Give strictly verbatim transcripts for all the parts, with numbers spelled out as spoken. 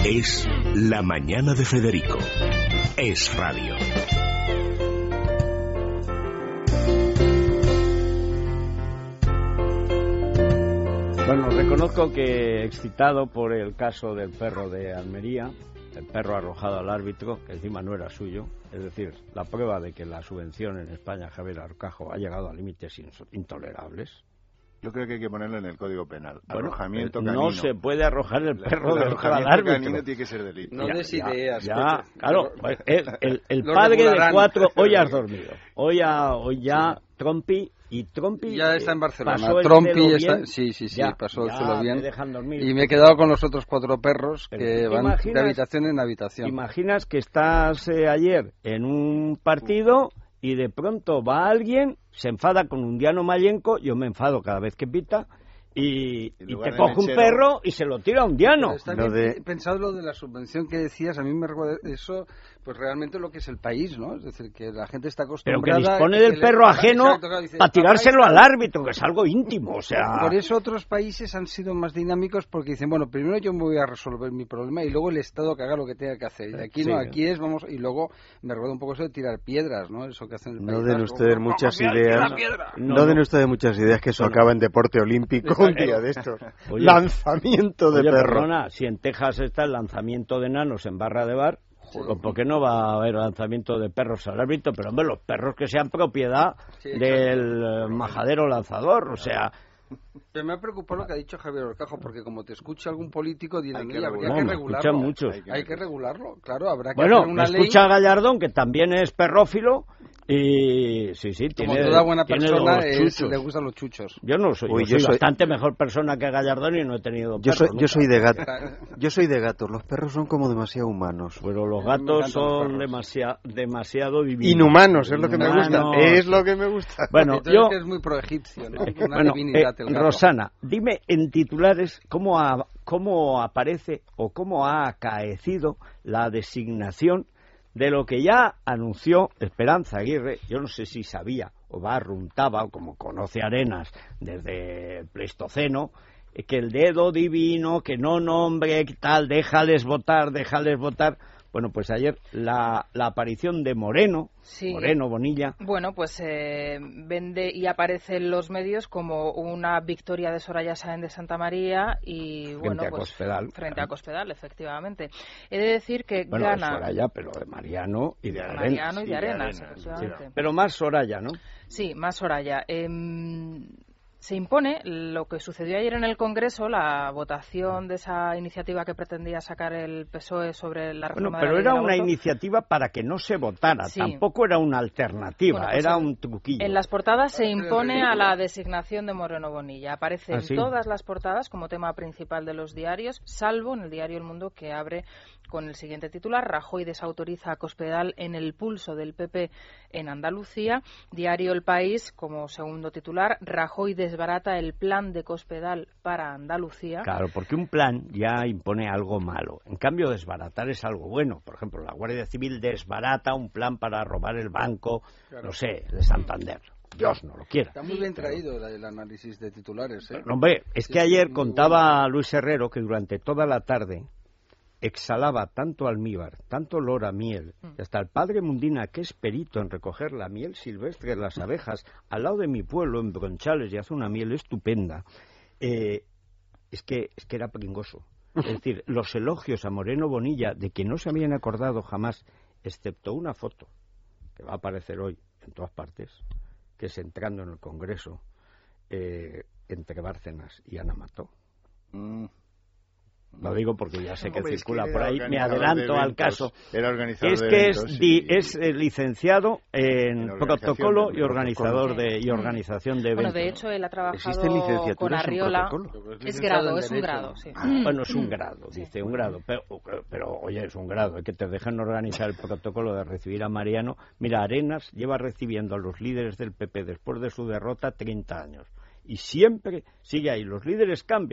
Es La Mañana de Federico. Es radio. Bueno, reconozco que excitado por el caso del perro de Almería, el perro arrojado al árbitro, que encima no era suyo, es decir, la prueba de que la subvención en España, Javier Arcajo, ha llegado a límites intolerables. Yo creo que hay que ponerlo en el Código Penal. Bueno, arrojamiento eh, canino. No se puede arrojar el perro el del al árbitro. Canino tiene que ser delito. No des ideas. Ya, ya claro, el, el, el Lo padre regularán. de cuatro, hoy has dormido. Hoy, ha, hoy ya sí. Trompi, y Trompi ya está en Barcelona. Pasó el Trompi está, bien, sí, sí, sí, ya, pasó el ya celo bien. Me y me he quedado con los otros cuatro perros que van imaginas, de habitación en habitación. Imaginas que estás eh, ayer en un partido y de pronto va alguien, se enfada con un Diano Mayenco, yo me enfado cada vez que pita, y, y te coge un perro y se lo tira a un diano. Está bien de... pensado lo de la subvención que decías, a mí me recuerda eso, pues realmente lo que es el país, ¿no? Es decir, que la gente está acostumbrada... Pero que dispone del perro le... ajeno Exacto, claro, dice, para tirárselo al árbitro, que es algo íntimo, o sea... Por eso otros países han sido más dinámicos porque dicen, bueno, primero yo me voy a resolver mi problema y luego el Estado que haga lo que tenga que hacer. Y aquí sí. no, aquí es, vamos, y luego me recuerda un poco eso de tirar piedras, ¿no? Eso que hacen en el no país. Den ustedes como, muchas como, ideas, no, no den ustedes muchas ideas que eso bueno. acaba en deporte olímpico un día de estos. Oye, lanzamiento de oye, perro. Perdona, si en Texas está el lanzamiento de enanos en barra de bar, sí. ¿por qué no va a haber lanzamiento de perros al árbitro? Pero hombre, los perros que sean propiedad sí, del claro. majadero lanzador, o sea... Pero me ha preocupado lo que ha dicho Javier Orcajo, porque como te escucha algún político, dirá, que habría que regularlo. Muchos. Hay que, hay que regularlo, claro, habrá que bueno, hacer una me ley... escucha Gallardón, que también es perrófilo, y sí, sí, como tiene, toda buena tiene persona es, le gustan los chuchos. Yo no soy, Uy, yo, yo soy, soy bastante mejor persona que Gallardón y no he tenido yo perros. Soy, yo soy de gato. Yo soy de gatos. Los perros son como demasiado humanos. Pero los gatos son demasiado, demasiado divinos. Inhumanos, es lo que me gusta. Es lo que me gusta. Bueno, entonces yo es muy proegipcio, ¿no? Una bueno, divinidad, eh, el gato. Rosana, dime en titulares cómo ha, cómo aparece o cómo ha acaecido la designación de lo que ya anunció Esperanza Aguirre. Yo no sé si sabía o barruntaba, o como conoce Arenas desde el Pleistoceno, que el dedo divino, que no nombre, que tal, déjales votar, déjales votar. Bueno, pues ayer la, la aparición de Moreno, sí. Moreno Bonilla. Bueno, pues eh, vende y aparece en los medios como una victoria de Soraya Sáenz de Santa María y frente bueno, a pues Cospedal, frente claro. a Cospedal, efectivamente. He de decir que bueno, gana. De Soraya, pero de Mariano y de, de Arenas. Mariano y de sí, Arenas, de Arenas efectivamente. Sí. Pero más Soraya, ¿no? Sí, más Soraya. Eh, Se impone lo que sucedió ayer en el Congreso, la votación de esa iniciativa que pretendía sacar el P S O E sobre la reforma bueno, pero de la ley era del una aborto. Iniciativa para que no se votara, sí. Tampoco era una alternativa, bueno, pues era en, un truquillo. En las portadas se impone a la designación de Moreno Bonilla. Aparece ¿Ah, en sí? todas las portadas como tema principal de los diarios, salvo en el diario El Mundo, que abre con el siguiente titular: Rajoy desautoriza a Cospedal en el pulso del P P en Andalucía. Diario El País, como segundo titular: Rajoy desbarata el plan de Cospedal para Andalucía. Claro, porque un plan ya impone algo malo. En cambio, desbaratar es algo bueno. Por ejemplo, la Guardia Civil desbarata un plan para robar el banco, claro. no sé, de Santander. Dios no lo quiera. Está muy bien traído el análisis de titulares, ¿eh? No, hombre, es sí, que ayer sí, contaba bueno. Luis Herrero que durante toda la tarde exhalaba tanto almíbar, tanto olor a miel, y hasta el padre Mundina, que es perito en recoger la miel silvestre de las abejas, al lado de mi pueblo, en Bronchales, y hace una miel estupenda, eh, es que es que era pringoso. Es decir, los elogios a Moreno Bonilla, de que no se habían acordado jamás, excepto una foto, que va a aparecer hoy en todas partes, que es entrando en el Congreso, eh, entre Bárcenas y Ana Mató. Mm. Lo digo porque ya sé que Hombre, circula que por ahí, me adelanto al caso. Era organizador es de que eventos, es, di, y... es eh, licenciado en, en protocolo y organizador de, de y organización de eventos. Bueno, de hecho él ha trabajado con en Arriola. Es grado, es un grado, sí. Ah, bueno, es un grado, dice, sí. un grado. Pero, pero, oye, es un grado, es que te dejan organizar el protocolo de recibir a Mariano. Mira, Arenas lleva recibiendo a los líderes del P P después de su derrota treinta años. Y siempre sigue ahí. Los líderes cambian.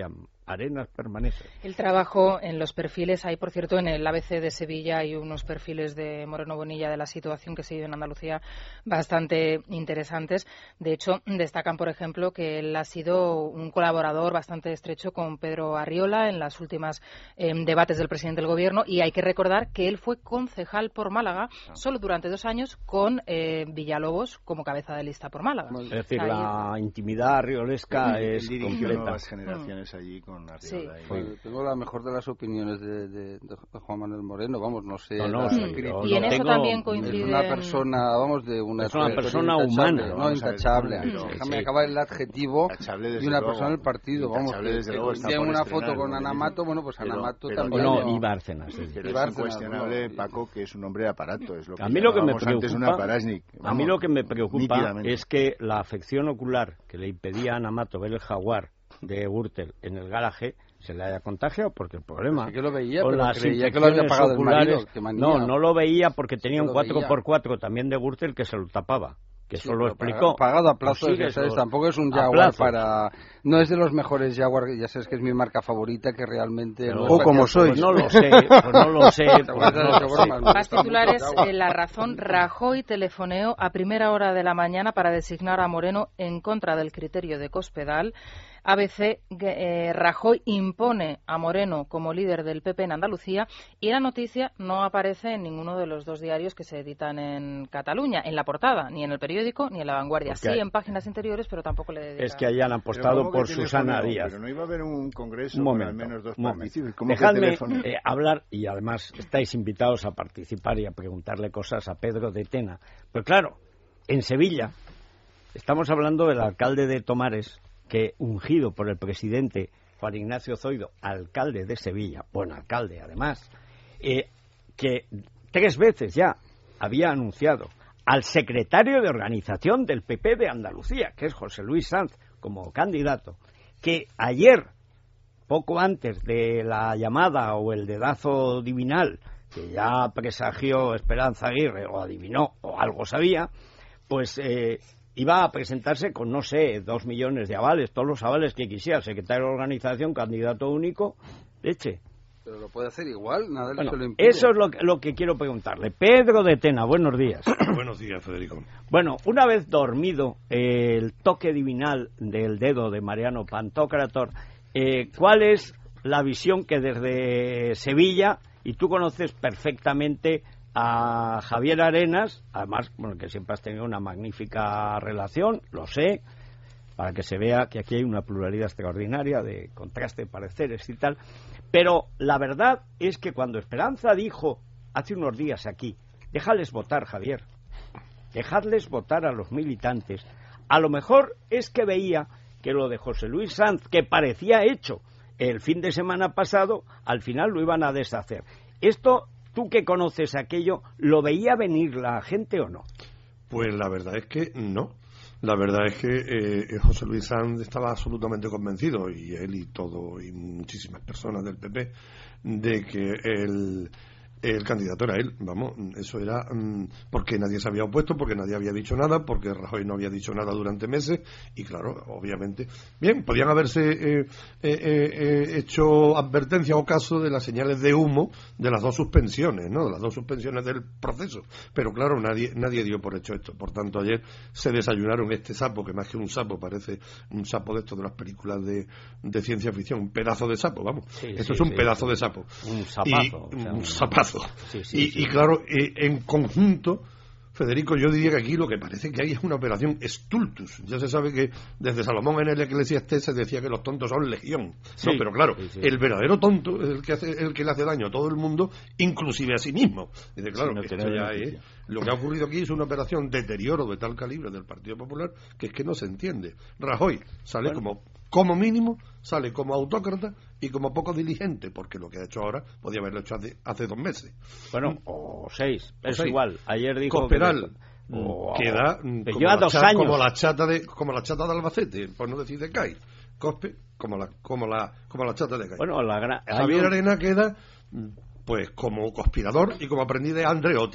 Arenas permanece. El trabajo en los perfiles, hay por cierto en el A B C de Sevilla hay unos perfiles de Moreno Bonilla de la situación que se vive en Andalucía bastante interesantes. De hecho, destacan, por ejemplo, que él ha sido un colaborador bastante estrecho con Pedro Arriola en las últimas eh, debates del presidente del Gobierno, y hay que recordar que él fue concejal por Málaga solo durante dos años con eh, Villalobos como cabeza de lista por Málaga. Es decir, ahí... la intimidad arriolesca él, es él completa. Nuevas generaciones mm. allí con Arriola. Sí. Y... Pues, tengo la mejor de las opiniones de, de, de Juan Manuel Moreno, vamos, no sé. No, no, la, sí, la y en eso tengo, también coincide. Es una persona, vamos, de una, es una persona humana, no intachable. Pero, Déjame sí. acabar el adjetivo de una persona del partido, vamos. Desde que, luego que tiene una foto con Ana Mato, bueno, pues pero, Ana Mato pero, también. No, no, y Bárcenas. Sí. Pero Bárcenas, es incuestionable, no, Paco, que es un hombre de aparato. Es lo que a mí lo que me preocupa, una Parashnik, a mí lo que me preocupa es que la afección ocular que le impedía a Ana Mato ver el jaguar de Gürtel en el garaje se le haya contagiado, porque el problema sí que lo veía, con pero las creía que lo había pagado oculares, el marido, no, no lo veía porque tenía sí un cuatro por cuatro también de Gürtel que se lo tapaba. Que sí, eso lo explicó. Pagado a plazo, pues ya sabes, eso, tampoco es un Jaguar para... No es de los mejores Jaguar, ya sabes que es mi marca favorita, que realmente... Pero, no o como soy. Pues no lo sé, pues no lo sé. Pues no lo sé. Más titulares, eh, La Razón, Rajoy telefoneó a primera hora de la mañana para designar a Moreno en contra del criterio de Cospedal. A B C, eh, Rajoy impone a Moreno como líder del P P en Andalucía, y la noticia no aparece en ninguno de los dos diarios que se editan en Cataluña, en la portada, ni en El Periódico ni en La Vanguardia. Porque sí, hay... en páginas interiores, pero tampoco le dedican. Es que hayan apostado por Susana Díaz. Pero no iba a haber un congreso un con al menos dos participantes. Dejadme eh, hablar, y además estáis invitados a participar y a preguntarle cosas a Pedro de Tena. Pero claro, en Sevilla estamos hablando del alcalde de Tomares, que ungido por el presidente Juan Ignacio Zoido, alcalde de Sevilla, buen alcalde además, eh, que tres veces ya había anunciado al secretario de organización del P P de Andalucía, que es José Luis Sanz, como candidato, que ayer, poco antes de la llamada o el dedazo divinal, que ya presagió Esperanza Aguirre, o adivinó, o algo sabía, pues... Eh, iba a presentarse con, no sé, dos millones de avales, todos los avales que quisiera, secretario de organización, candidato único, leche. Pero lo puede hacer igual, nada bueno, se lo impide. Eso es lo que, lo que quiero preguntarle. Pedro de Tena, buenos días. Buenos días, Federico. Bueno, una vez dormido eh, el toque divinal del dedo de Mariano Pantocrator, eh, ¿cuál es la visión que desde Sevilla, y tú conoces perfectamente a Javier Arenas, además, bueno, que siempre has tenido una magnífica relación, lo sé, para que se vea que aquí hay una pluralidad extraordinaria de contraste de pareceres y tal, pero la verdad es que cuando Esperanza dijo hace unos días aquí, déjales votar, Javier, dejadles votar a los militantes, a lo mejor es que veía que lo de José Luis Sanz, que parecía hecho el fin de semana pasado, al final lo iban a deshacer. Esto... ¿Tú que conoces aquello, lo veía venir la gente o no? Pues la verdad es que no. La verdad es que eh, José Luis Sanz estaba absolutamente convencido, y él y todo, y muchísimas personas del P P, de que el, el candidato era él. Vamos, eso era mm, porque nadie se había opuesto, porque nadie había dicho nada, porque Rajoy no había dicho nada durante meses, y claro, obviamente, bien, podían haberse eh, eh, eh, hecho advertencia o caso de las señales de humo de las dos suspensiones, ¿no? De las dos suspensiones del proceso, pero claro, nadie nadie dio por hecho esto. Por tanto, ayer se desayunaron este sapo, que más que un sapo parece un sapo de estos de las películas de, de ciencia ficción, un pedazo de sapo, vamos, sí, esto sí, es un sí, pedazo sí. de sapo, un zapazo, y, o sea, un zapazo. Sí, sí, y, sí. y claro, eh, en conjunto, Federico, yo diría que aquí lo que parece que hay es una operación stultus. Ya se sabe que desde Salomón en el Eclesiastés se decía que los tontos son legión. Sí, no, pero claro, sí, sí. el verdadero tonto es el que hace, el que le hace daño a todo el mundo, inclusive a sí mismo. Dice, claro, sí, no esto ya es, lo que ha ocurrido aquí es una operación deterioro de tal calibre del Partido Popular que es que no se entiende. Rajoy sale bueno. como como mínimo, sale como autócrata y como poco diligente, porque lo que ha hecho ahora podía haberlo hecho hace, hace dos meses. Bueno, o seis, o es seis. igual. Ayer dijo Cospedal, que oh, queda como, lleva la dos chata, años. como la chata de como la chata de Albacete, por no decir de Cai. Cospe como la como la como la chata de Cai. Bueno, la gran... Javier un... Arena queda pues como conspirador y como aprendiz de Andreotti.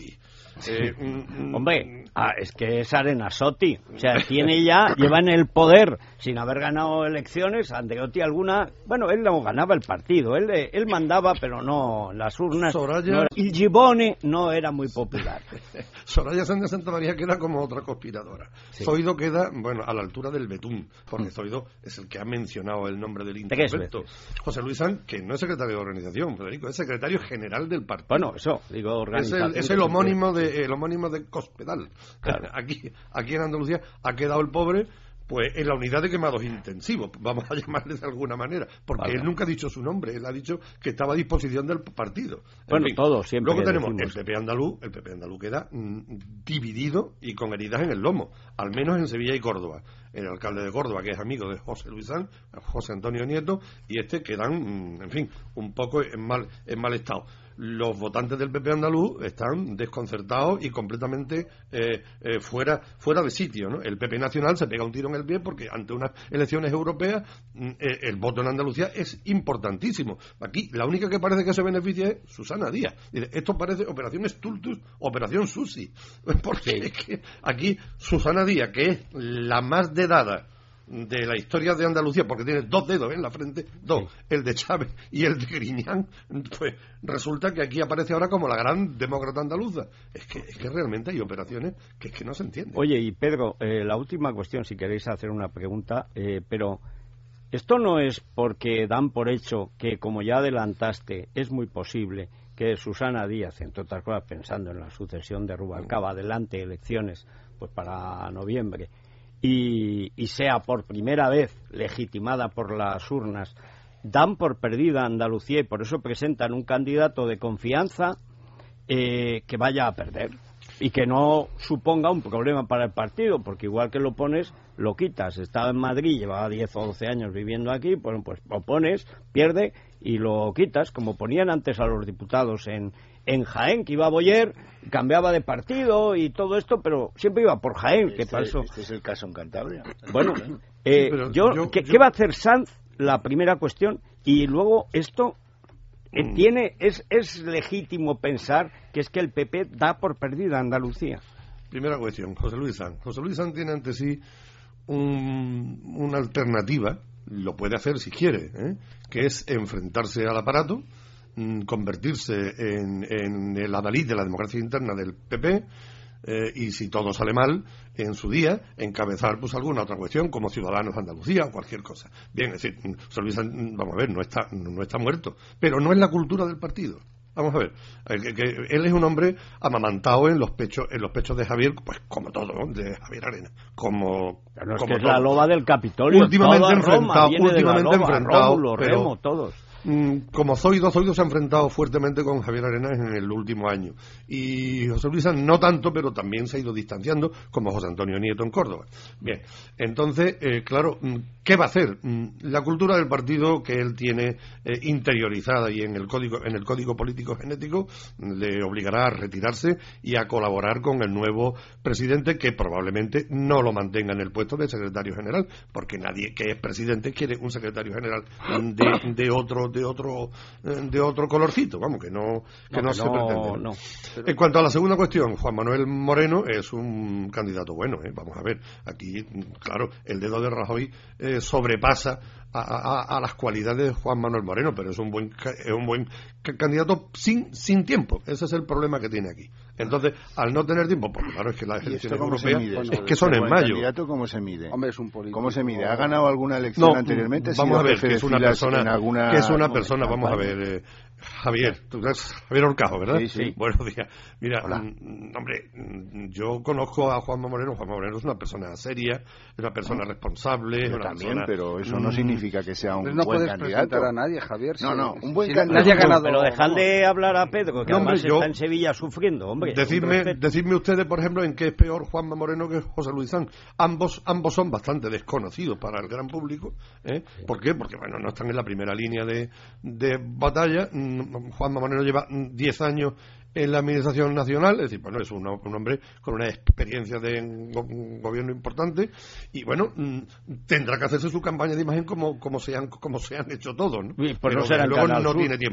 Eh, mm, Hombre, ah, es que es Arenasotti, o sea, tiene ya, lleva en el poder, sin haber ganado elecciones, Andreotti alguna, bueno, él no ganaba el partido, él, él mandaba, pero no, las urnas, Soraya... no, el Gibone no era muy popular. Soraya Sáenz de Santa María queda como otra conspiradora. Sí. Zoido queda, bueno, a la altura del betún, porque Zoido es el que ha mencionado el nombre del intervento. José Luis Sanz, que no es secretario de organización, Federico, es secretario general del partido. Bueno, eso, digo, organización. Es el, es el homónimo de el homónimo de Cospedal. Claro. Aquí, aquí en Andalucía ha quedado el pobre pues en la unidad de quemados intensivos, vamos a llamarle de alguna manera, porque vale. Él nunca ha dicho su nombre, él ha dicho que estaba a disposición del partido. Bueno, fin, todo siempre. Luego tenemos decimos. el P P andaluz, el P P andaluz queda mm, dividido y con heridas en el lomo, al menos en Sevilla y Córdoba. El alcalde de Córdoba, que es amigo de José Luis Sanz, José Antonio Nieto, y este quedan, mm, en fin, un poco en mal, en mal estado. Los votantes del P P andaluz están desconcertados y completamente eh, eh, fuera fuera de sitio, ¿no? El P P nacional se pega un tiro en el pie porque ante unas elecciones europeas eh, el voto en Andalucía es importantísimo. Aquí la única que parece que se beneficia es Susana Díaz. Esto parece Operación Stultus, Operación Susi, porque es que aquí Susana Díaz, que es la más dedada de la historia de Andalucía, porque tiene dos dedos en la frente, dos, sí. El de Chávez y el de Griñán, pues resulta que aquí aparece ahora como la gran demócrata andaluza. Es que, es que realmente hay operaciones que es que no se entienden. Oye, y Pedro, eh, la última cuestión, si queréis hacer una pregunta, eh, pero esto no es porque dan por hecho que, como ya adelantaste, es muy posible que Susana Díaz, entre otras cosas, pensando en la sucesión de Rubalcaba, adelante elecciones pues para noviembre, Y, y sea por primera vez legitimada por las urnas, dan por perdida Andalucía y por eso presentan un candidato de confianza eh, que vaya a perder y que no suponga un problema para el partido, porque igual que lo pones, lo quitas. Estaba en Madrid, llevaba diez o doce años viviendo aquí, pues, pues lo pones, pierde y lo quitas, como ponían antes a los diputados en, en Jaén, que iba a Boyer, cambiaba de partido y todo esto, pero siempre iba por Jaén. Este, que pasó. Este es el caso en Cantabria. Bueno, eh, sí, yo, yo, ¿qué, yo... ¿qué va a hacer Sanz? La primera cuestión. Y luego esto eh, mm. tiene es, es legítimo pensar que es que el P P da por perdida a Andalucía. Primera cuestión, José Luis Sanz. José Luis Sanz tiene ante sí un, una alternativa, lo puede hacer si quiere, ¿eh? que es enfrentarse al aparato, convertirse en, en el adalid de la democracia interna del P P eh, y si todo sale mal en su día encabezar pues alguna otra cuestión como Ciudadanos de Andalucía o cualquier cosa. Bien, es decir, vamos a ver, no está no está muerto, pero no es la cultura del partido. Vamos a ver, que, que él es un hombre amamantado en los pechos en los pechos de Javier, pues como todo, ¿no? De Javier Arena, como, pero es como que es la loba del Capitolio, últimamente enfrentado, últimamente enfrentado, Rómulo, Remo, todos. Como Zoido, Zoido se ha enfrentado fuertemente con Javier Arenas en el último año. Y José Luis Sanz no tanto, pero también se ha ido distanciando, como José Antonio Nieto en Córdoba. Bien, entonces, eh, claro, ¿qué va a hacer? La cultura del partido que él tiene eh, interiorizada y en el código en el código político genético le obligará a retirarse y a colaborar con el nuevo presidente, que probablemente no lo mantenga en el puesto de secretario general, porque nadie que es presidente quiere un secretario general de, de otro de otro de otro colorcito, vamos, que no que no, no se no, pretende. No. Pero... En cuanto a la segunda cuestión, Juan Manuel Moreno es un candidato bueno, ¿eh? Vamos a ver, aquí, claro, el dedo de Rajoy eh, sobrepasa a, a, a las cualidades de Juan Manuel Moreno, pero es un buen es un buen candidato sin sin tiempo. Ese es el problema que tiene aquí. Entonces, al no tener tiempo, porque claro, es que las elecciones europeas es que son en mayo. ¿El candidato cómo se mide? Hombre, es un político. ¿Cómo se mide? ¿Ha ganado alguna elección no, anteriormente? Vamos a ver, que es una persona, alguna... que es una persona, vamos a ver, eh, Javier, tú eres Javier Horcajo, ¿verdad? Sí, sí. Buenos días. Mira, mm, hombre, yo conozco a Juanma Moreno. Juanma Moreno es una persona seria, es una persona responsable. Yo una también, persona, pero eso no significa que sea un no buen puedes candidato. presentar a nadie, Javier. No, no, un buen si candidato. Nadie ha ganado. Pero dejadle hablar a Pedro, que no, además hombre, yo, está en Sevilla sufriendo, hombre. Decidme, decidme ustedes, por ejemplo, en qué es peor Juanma Moreno que José Luis Sanz. Ambos, ambos son bastante desconocidos para el gran público. ¿eh? ¿Por qué? Porque, bueno, no están en la primera línea de, de batalla. Juanma Moreno lleva diez años en la administración nacional, es decir, bueno, es un, un hombre con una experiencia de un gobierno importante y, bueno, tendrá que hacerse su campaña de imagen como, como, se, han, como se han hecho todos, ¿no? Pues pero no será luego no Sur. tiene tiempo.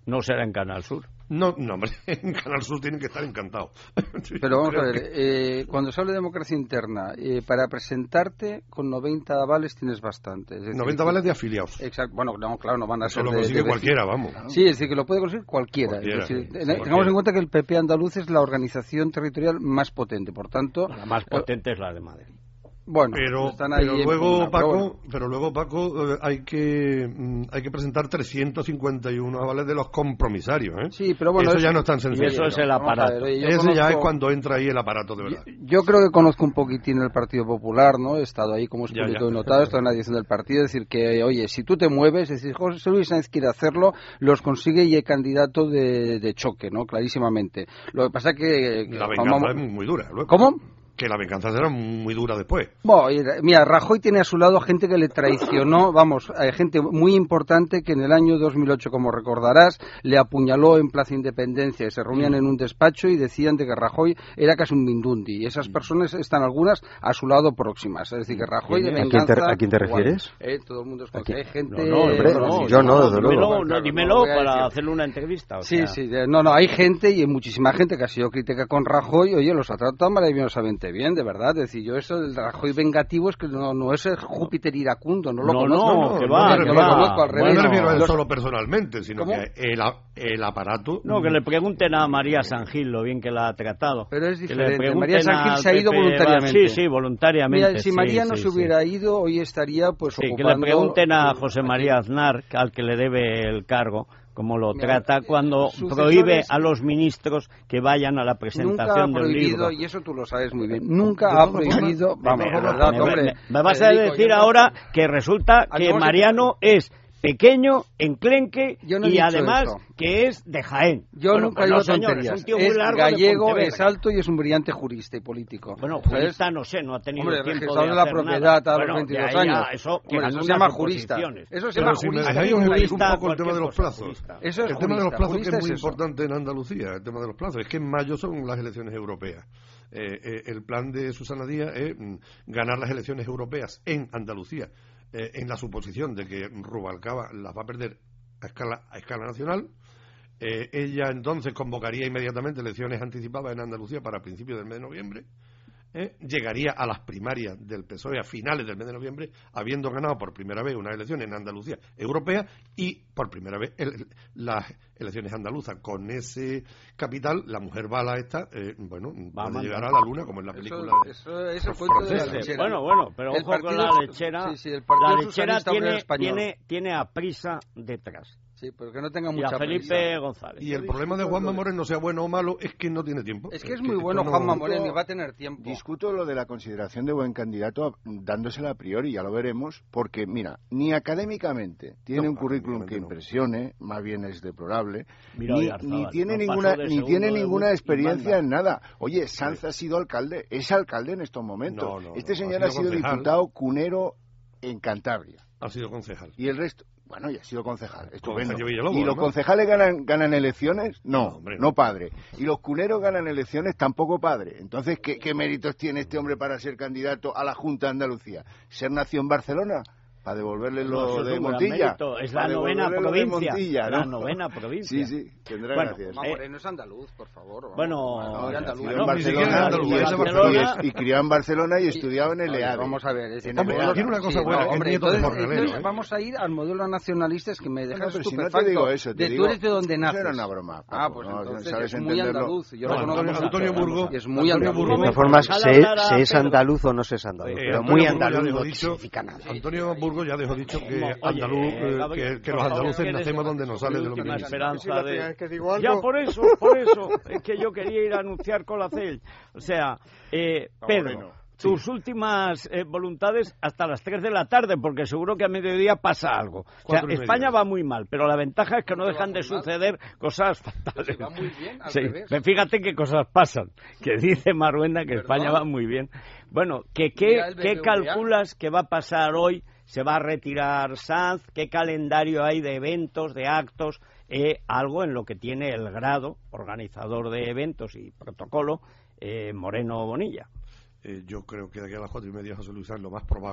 No será en Canal Sur. No, no, hombre, en Canal Sur tienen que estar encantados. Pero vamos a ver, que... eh, cuando se habla de democracia interna, eh, para presentarte con noventa avales tienes bastante. Es decir, noventa avales de afiliados. Exacto, bueno, no, claro, no van a Eso ser lo de, consigue de cualquiera, vamos. Sí, es decir, que lo puede conseguir cualquiera. Cualquiera, es decir, sí, tengamos cualquiera. en cuenta que el P P andaluz es la organización territorial más potente, por tanto... La más potente eh, es la de Madrid. Bueno, pero, están ahí pero en luego pugna, Paco, pero bueno. pero luego Paco eh, hay que mm, hay que presentar trescientos cincuenta y uno avales de los compromisarios, ¿eh? Sí, pero bueno, eso es, ya no es tan sencillo. Y eso es el aparato. Ver, Ese conozco, ya es cuando entra ahí el aparato de verdad. Yo, yo creo que conozco un poquitín el Partido Popular, ¿no? He estado ahí como Ya, público ya. y notado, he estado en la dirección del partido, es decir que, oye, si tú te mueves, es decir, José Luis Sáenz quiere hacerlo, los consigue y es candidato de, de choque, ¿no? Clarísimamente. Lo que pasa que... La que venganza vamos... es muy, muy dura. Luego. ¿Cómo? Que la venganza será muy dura después. Bueno, mira, Rajoy tiene a su lado gente que le traicionó, vamos, hay gente muy importante que en el año dos mil ocho, como recordarás, le apuñaló en Plaza Independencia, y se reunían en un despacho y decían de que Rajoy era casi un mindundi, y esas personas están algunas a su lado próximas, es decir, que Rajoy de ¿A quién venganza... te, a quién te refieres? Eh, todo el mundo es hay gente... No, no, hombre, no, yo no, desde dímelo, luego. no, dímelo No voy a para decir. hacerle una entrevista. O Sí, sea. sí, no, no, hay gente y hay muchísima gente que ha sido crítica con Rajoy, oye, los ha tratado maravillosamente bien, de verdad, es decir, yo eso del Rajoy vengativo es que no, no es el Júpiter iracundo, no lo No, conozco. no, que no va, me que refiero, va. lo conozco al no revés. me refiero a él Los- solo personalmente, sino ¿Cómo? que el, a- el aparato... No, que le pregunten a María Sangil lo bien que la ha tratado. Pero es Que le diferente. pregunten María Sangil al se ha ido P P, voluntariamente. Sí, sí, voluntariamente. Mira, si sí, María sí, no sí. se hubiera ido, hoy estaría pues Sí, que ocupando... le pregunten a José María Aznar, al que le debe el cargo, cómo lo Mira, trata cuando sucesores- prohíbe a los ministros que vayan a la Nunca ha presentación del prohibido, libro. y eso tú lo sabes muy bien, nunca ha prohibido... Vamos, Me- de verdad, me- hombre... me- me vas a Federico, decir yo no- ahora que resulta que Hagamos- Mariano es pequeño, enclenque Yo no he y dicho además eso. que es de Jaén. Yo Bueno, nunca pues digo no, señor, tonterías. es un tío muy Es largo de gallego, Pontevedra. es alto y es un brillante jurista y político. Bueno, ¿sabes? jurista no sé, no ha tenido Hombre, tiempo registrador de, de la hacer propiedad nada. a los Bueno, veintidós de ahí a años. Eso, Hombre, que eso algunas se llama jurista. suposiciones. Eso se Pero llama si me jurista. dejáis os Jurista, explico un poco el tema de cualquier los cosa, plazos. jurista. Eso es El tema de los jurista, plazos que jurista es muy es eso. importante en Andalucía, el tema de los plazos. Es que en mayo son las elecciones europeas. Eh, eh, el plan de Susana Díaz es mm, ganar las elecciones europeas en Andalucía, eh, en la suposición de que Rubalcaba las va a perder a escala, a escala nacional. Eh, ella entonces convocaría inmediatamente elecciones anticipadas en Andalucía para principios del mes de noviembre. Eh, llegaría a las primarias del P S O E a finales del mes de noviembre, habiendo ganado por primera vez una elección en Andalucía europea y por primera vez el, el, las elecciones andaluzas. Con ese capital, la mujer bala esta, eh, bueno, Va puede a llegar mandar. a la luna, como en la película. Eso, de- eso es el cuento de la francesa. lechera. Bueno, bueno, pero El ojo con partido- la lechera. Sí, sí, el Partido La lechera Socialista Obrero tiene, Español. tiene, tiene a Prisa detrás. Sí, pero que no tenga Y mucha a Felipe prisa. González. Y el problema de Juanma Moreno, sea bueno o malo, es que no tiene tiempo. Es que es muy bueno esto no- Juanma Moreno y va a tener tiempo. Discuto lo de la consideración de buen candidato dándosela a priori, ya lo veremos, porque, mira, ni académicamente tiene No, un currículum que académicamente no. impresione, más bien es deplorable, Mira, ni, Oyarzabal, ni tiene no ninguna pasó de ni segundo tiene de ninguna Bush y experiencia manda. en nada. Oye, Sanz ha sido alcalde, es alcalde en estos momentos. No, no, este no, señor ha ha sido sido concejal. diputado cunero en Cantabria. Ha sido concejal. Y el resto, bueno, y ha sido concejal, estupendo. Sánchez Villalobos, ¿Y los además. concejales ganan, ganan elecciones? No, No, hombre, no no. padre. ¿Y los cuneros ganan elecciones? Tampoco padre. Entonces, ¿qué, qué méritos tiene este hombre para ser candidato a la Junta de Andalucía? ¿Ser nació en Barcelona? Para devolverle No, lo eso es de un gran Montilla. mérito. Es la Para novena devolverle lo de provincia. Montilla, La ¿no? novena provincia. Sí, sí, tendrá Bueno, gracias. Juanma Eh, Moreno es andaluz, por favor. vamos. Bueno, No, Muy nacido andaluz. en no, ni siquiera Barcelona, andaluz, y, es de Barcelona. y- y criado en Barcelona y estudiado en el Oye, E A D E. vamos a ver. es- En Hombre, el E A D E. tiene una cosa Sí, buena, no, que es hombre, nieto de entonces, jornalero, entonces ¿eh? vamos a ir al modelo nacionalista, es que me dejas No, pero si no te estupefacto. digo eso, te de, digo- tú eres de donde eso naces. era una broma, Ah, Paco, pues no, entonces sabes es muy entenderlo. andaluz. Yo No, lo conozco Antonio- mucho. Antonio Burgo- Es muy Antonio andaluz. Burgo- De todas formas, Déjala se, hablar a se es Pedro. andaluz o no se es andaluz. Eh, pero Antonio muy Burgo ya andaluz dejó no dicho- significa nada. Antonio Burgos ya dejó dicho que Oye, andaluz, eh, eh, Gabriel, que, que por los favor, andaluces ¿quieres nacemos donde nos sale de lo que última viene. esperanza de... Ya, por eso, por eso, es que yo quería ir a anunciar Colacel. O sea, eh, Pedro, Moreno. tus últimas eh, voluntades hasta las tres de la tarde, porque seguro que a mediodía pasa algo. O sea, Cuatro y España media. va muy mal, pero la ventaja es que no No dejan va de muy mal. suceder cosas fatales. va muy bien, al Sí, revés. fíjate qué cosas pasan, que dice Maruenda que ¿Verdad? España va muy bien. Bueno, que qué, Mira el ¿qué B B V A. calculas que va a pasar hoy? ¿Se va a retirar Sanz? ¿Qué calendario hay de eventos, de actos? Eh, algo en lo que tiene el grado, organizador de eventos y protocolo, eh, Moreno Bonilla. Eh, yo creo que de aquí a las cuatro y media José Luis Sanz lo más probable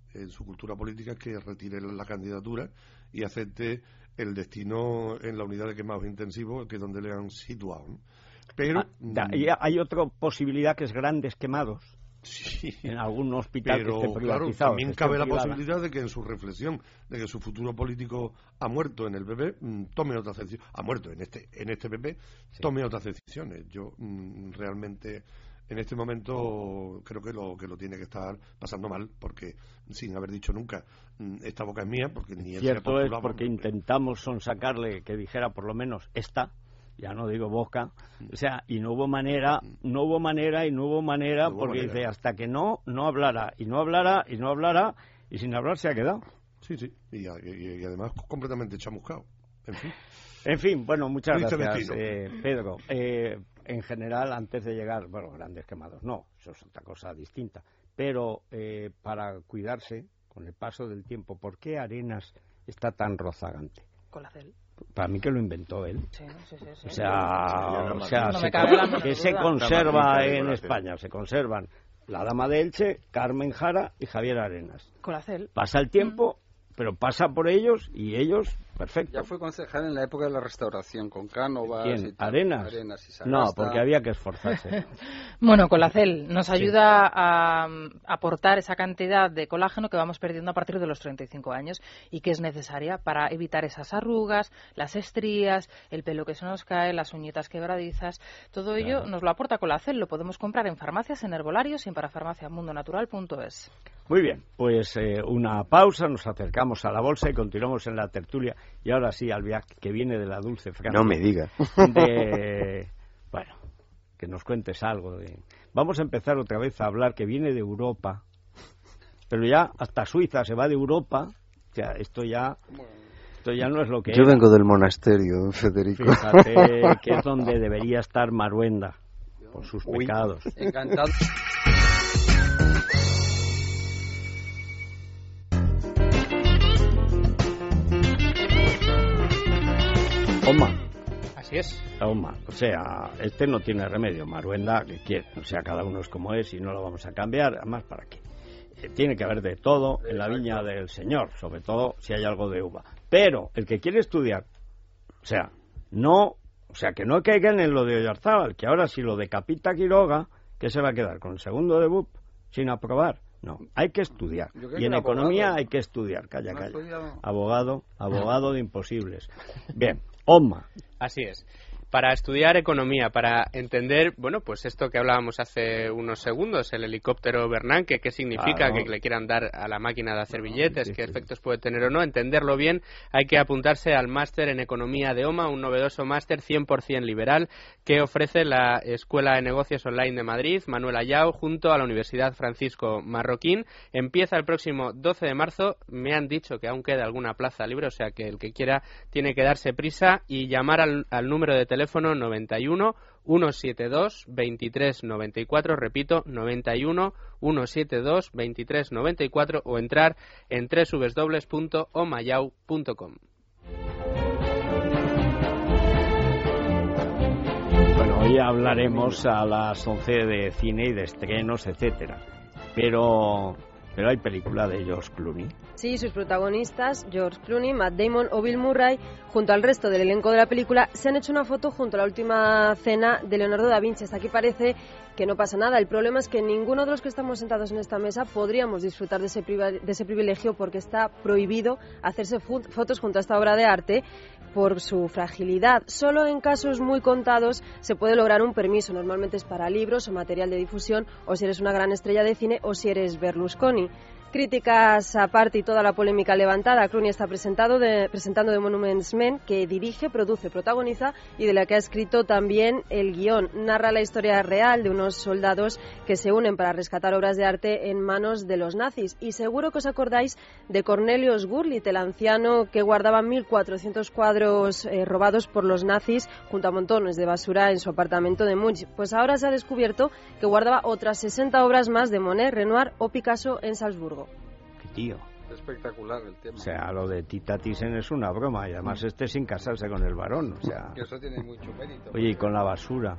en su cultura política es que retire la candidatura y acepte el destino en la unidad de quemados intensivos, que es donde le han situado, ¿no? Pero ah, hay otra posibilidad, que es Grandes Quemados. Sí, en algún hospital pero, que esté privatizado. Claro, también cabe la privada. posibilidad de que en su reflexión de que su futuro político ha muerto en el P P, tome otras decisiones. Ha muerto en este en este P P, sí. Tome otras decisiones. Yo mm, realmente en este momento creo que lo que lo tiene que estar pasando mal, porque sin haber dicho nunca esta boca es mía, porque ni él se ha postulado. Cierto es, porque por... intentamos sonsacarle que dijera por lo menos esta. Ya no digo boca, o sea, y no hubo manera, no hubo manera y no hubo manera, no hubo porque manera. Dice, hasta que no, no hablara, y no hablara, y no hablara, y sin hablar se ha quedado. Sí, sí, y, y, y además completamente chamuscado, en fin. En fin, bueno, muchas gracias, eh, Pedro. Eh, en general, antes de llegar, bueno, Grandes Quemados, no, eso es otra cosa distinta, pero eh, para cuidarse, con el paso del tiempo, ¿por qué Arenas está tan rozagante? Colacel. Para mí que lo inventó él. Sí, sí, sí, sí. O sea, o sea no se, que se conserva en España, se conservan la Dama de Elche, Carmen Jara y Javier Arenas. Colacel. Pasa el tiempo, mm. pero pasa por ellos y ellos, perfecto. Ya fue concejal en la época de la Restauración, con Cánovas. ¿Quién? Y tal, ¿Arenas? Arenas y Sagasta. No, porque había que esforzarse. Bueno, Colacel nos ayuda sí. a aportar esa cantidad de colágeno que vamos perdiendo a partir de los treinta y cinco años y que es necesaria para evitar esas arrugas, las estrías, el pelo que se nos cae, las uñitas quebradizas. Todo ello claro. nos lo aporta Colacel. Lo podemos comprar en farmacias, en herbolarios y en parafarmacia mundo natural punto es. Muy bien, pues eh, una pausa, nos acercamos a la bolsa y continuamos en la tertulia. Y ahora sí, Albiac, que viene de la dulce Francia. No me diga. De, bueno, que nos cuentes algo. De, vamos a empezar otra vez a hablar, que viene de Europa, pero ya hasta Suiza se va de Europa. O sea, esto ya, esto ya no es lo que Yo era. vengo del monasterio, Federico. Fíjate que es donde debería estar Maruenda, por sus Uy, pecados. Encantado. Oma. Así es. Oma. O sea, este no tiene remedio. Maruenda, que quiere. O sea, cada uno es como es y no lo vamos a cambiar. Además, ¿para qué? Eh, tiene que haber de todo en la viña del Señor, sobre todo si hay algo de uva. Pero el que quiere estudiar, o sea, no, o sea, que no caigan en lo de Oyarzábal, que ahora si lo decapita Quiroga, ¿qué se va a quedar? ¿Con el segundo de B U P sin aprobar? No, hay que estudiar. Y en economía abogado. Hay que estudiar. Calla, no calla. Abogado, abogado de imposibles. Bien. Oma. Así es. Para estudiar economía, para entender, bueno, pues esto que hablábamos hace unos segundos, el helicóptero Bernanke, qué significa, claro. que le quieran dar a la máquina de hacer billetes, sí, qué sí. efectos puede tener o no, entenderlo bien, hay que apuntarse al máster en economía de OMA, un novedoso máster cien por ciento liberal que ofrece la Escuela de Negocios Online de Madrid, Manuel Ayau, junto a la Universidad Francisco Marroquín. Empieza el próximo doce de marzo, me han dicho que aún queda alguna plaza libre, o sea que el que quiera tiene que darse prisa y llamar al, al número de teléfono teléfono noventa y uno, ciento setenta y dos, veintitrés noventa y cuatro, repito, noventa y uno, ciento setenta y dos, veintitrés noventa y cuatro o entrar en doble u doble u doble u punto omayau punto com. Bueno, hoy hablaremos a las once de cine y de estrenos, etcétera, pero... Pero hay película de George Clooney. Sí, sus protagonistas, George Clooney, Matt Damon o Bill Murray, junto al resto del elenco de la película, se han hecho una foto junto a la última cena de Leonardo da Vinci. Hasta aquí parece que no pasa nada. El problema es que ninguno de los que estamos sentados en esta mesa podríamos disfrutar de ese, de ese privilegio porque está prohibido hacerse fotos junto a esta obra de arte por su fragilidad. Solo en casos muy contados se puede lograr un permiso. Normalmente es para libros o material de difusión, o si eres una gran estrella de cine o si eres Berlusconi. Críticas aparte y toda la polémica levantada, Clooney está presentado de, presentando The Monuments Men, que dirige, produce, protagoniza y de la que ha escrito también el guión. Narra la historia real de unos soldados que se unen para rescatar obras de arte en manos de los nazis. Y seguro que os acordáis de Cornelius Gurlitt, el anciano que guardaba mil cuatrocientos cuadros eh, robados por los nazis junto a montones de basura en su apartamento de Múnich. Pues ahora se ha descubierto que guardaba otras sesenta obras más de Monet, Renoir o Picasso en Salzburgo. ¡Qué tío! Espectacular el tema. O sea, lo de Tita Thyssen es una broma y además este sin casarse con el varón, o sea... Que eso tiene mucho mérito. Oye, y con la basura.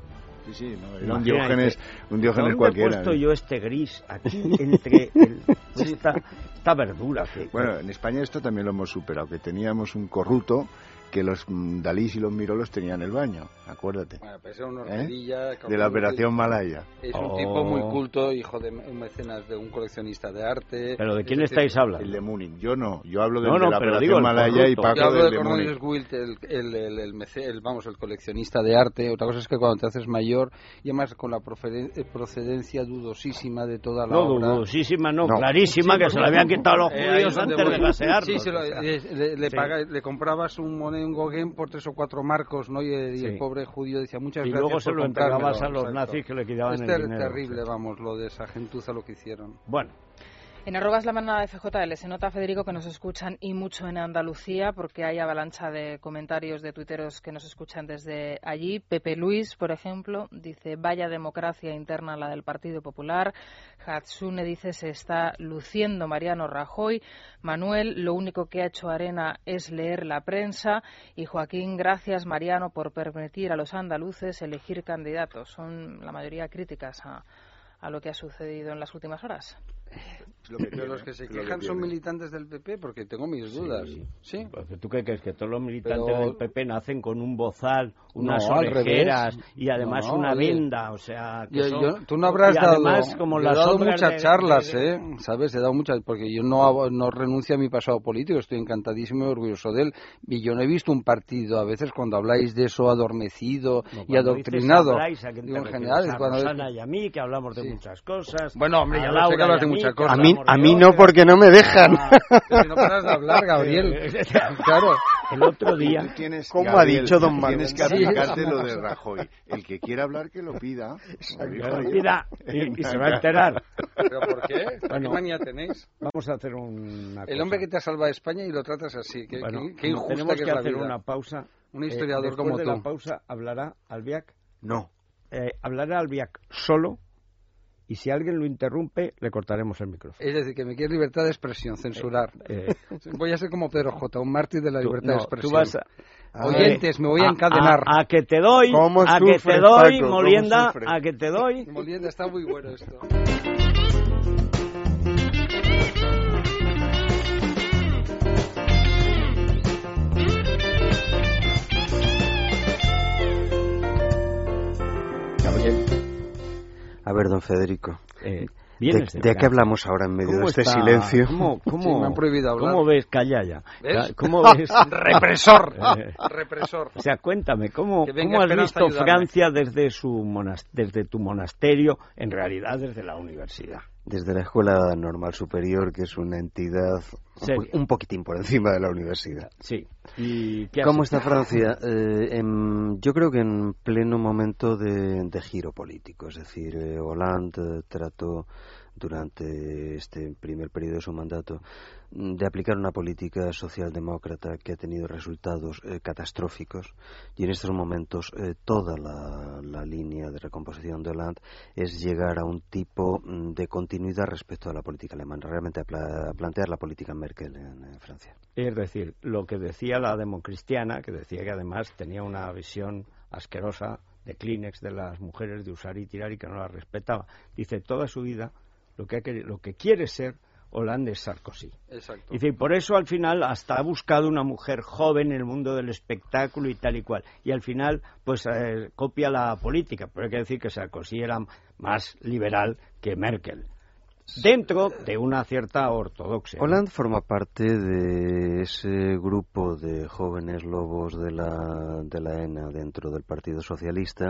Sí, sí, no, era un Diógenes, un Diógenes cualquiera. ¿Dónde he puesto yo este gris aquí entre el, esta, esta verdura? Que, bueno, en España esto también lo hemos superado, que teníamos un corrupto que los Dalís y los Mirolos tenían el baño, acuérdate. Bueno, pues era una horquilla, ¿Eh? De la Operación Malaya. Es un oh. tipo muy culto, hijo de mecenas de un coleccionista de arte. ¿Pero de quién estáis decir, hablando? El de Múnich. Yo no, yo hablo de, no, no, de la pero Operación digo, Malaya y Paco yo hablo del de de Cornelius Wild, el, el, el, el, mece, el, vamos, el coleccionista de arte. Otra cosa es que cuando te haces mayor, y además con la procedencia dudosísima de toda la no, obra. No, dudosísima, no, no. clarísima, sí, que se la habían quitado los judíos eh, antes de gasearlos. Sí, se lo, le, le, le, sí. paga, le comprabas un moneda, un Gauguin por tres o cuatro marcos, ¿no? Y, y sí. el pobre judío decía muchas y gracias. Y luego se lo entregabas a los exacto. nazis que le quitaban es el ter dinero. Es terrible, vamos, lo de esa gentuza lo que hicieron. Bueno. En arrobas la manada de F J L se nota, Federico, que nos escuchan y mucho en Andalucía, porque hay avalancha de comentarios de tuiteros que nos escuchan desde allí. Pepe Luis, por ejemplo, dice: vaya democracia interna la del Partido Popular. Hatsune dice: se está luciendo Mariano Rajoy. Manuel: lo único que ha hecho Arena es leer la prensa. Y Joaquín: gracias, Mariano, por permitir a los andaluces elegir candidatos. Son la mayoría críticas a, a lo que ha sucedido en las últimas horas. Lo que los que se quejan son militantes del P P, porque tengo mis dudas. ¿Sí? ¿Sí? Porque ¿tú qué crees? ¿Que todos los militantes Pero... del P P nacen con un bozal, unas no, orejeras y además no, no, una oye. venda? O sea, que yo, son... yo, tú no habrás y dado, además, como yo las he dado muchas de, charlas, de, de... ¿eh? ¿Sabes? He dado muchas, porque yo no, no renuncio a mi pasado político, estoy encantadísimo y orgulloso de él. Y yo no he visto un partido, a veces cuando habláis de eso, adormecido no, y adoctrinado. Habláis, ¿a digo, en general, a cuando Rosana y a mí, que hablamos de sí. muchas cosas. Bueno, hombre, ya lo sé que hablas de muchas cosas. A mí, a mí no, porque no me dejan. Ah, si no paras de hablar, Gabriel. Claro. El otro día, tienes, ¿cómo Gabriel, ha dicho don Manuel? Tienes que aplicarte lo de Rajoy. El que quiera hablar, que lo pida. Que lo pida y, y se va a enterar. ¿Pero por qué? Bueno, ¿Qué manía tenéis? Vamos a hacer una cosa. El hombre que te ha salvado a España y lo tratas así. Qué, bueno, qué, qué injusta tenemos que, que es la hacer vida. una pausa. Un historiador eh, como tú. Después de la pausa, ¿hablará Albiac? No. Eh, hablará Albiac solo. Y si alguien lo interrumpe, le cortaremos el micrófono. Es decir, que me quiere libertad de expresión, censurar. Eh, eh. Voy a ser como Pedro J, un mártir de la tú, libertad no, de expresión. Tú vas a, Oyentes, me voy a, a encadenar. A, a que te doy, a sufre, que te doy, Paco, Molienda, a que te doy. Molienda, está muy bueno esto. A ver, don Federico, eh, ¿de, de qué hablamos ahora en medio de este está? silencio? ¿Cómo, cómo, sí, me han prohibido hablar. ¿Cómo ves? Calla ya. ¿Ves? ¿Cómo ves? Represor. Represor. O sea, cuéntame, ¿cómo, ¿cómo has visto Francia desde, su monas, desde tu monasterio, en realidad desde la universidad? Desde la Escuela Normal Superior, que es una entidad un, un poquitín por encima de la universidad. Sí. ¿Y qué ¿Cómo está Francia? Eh, en, yo creo que en pleno momento de, de giro político. Es decir, eh, Hollande trató durante este primer periodo de su mandato de aplicar una política socialdemócrata que ha tenido resultados eh, catastróficos, y en estos momentos eh, toda la, la línea de recomposición de Hollande es llegar a un tipo de continuidad respecto a la política alemana, realmente a, pla a plantear la política Merkel en, en Francia. Es decir, lo que decía la democristiana, que decía que además tenía una visión asquerosa de Kleenex de las mujeres, de usar y tirar, y que no las respetaba. Dice, toda su vida lo que, ha, lo que quiere ser Hollande es Sarkozy. Exacto. Dice, y por eso al final hasta ha buscado una mujer joven en el mundo del espectáculo y tal y cual. Y al final, pues eh, copia la política. Pero hay que decir que Sarkozy era más liberal que Merkel, dentro de una cierta ortodoxia. Hollande forma parte de ese grupo de jóvenes lobos de la, de la E N A dentro del Partido Socialista,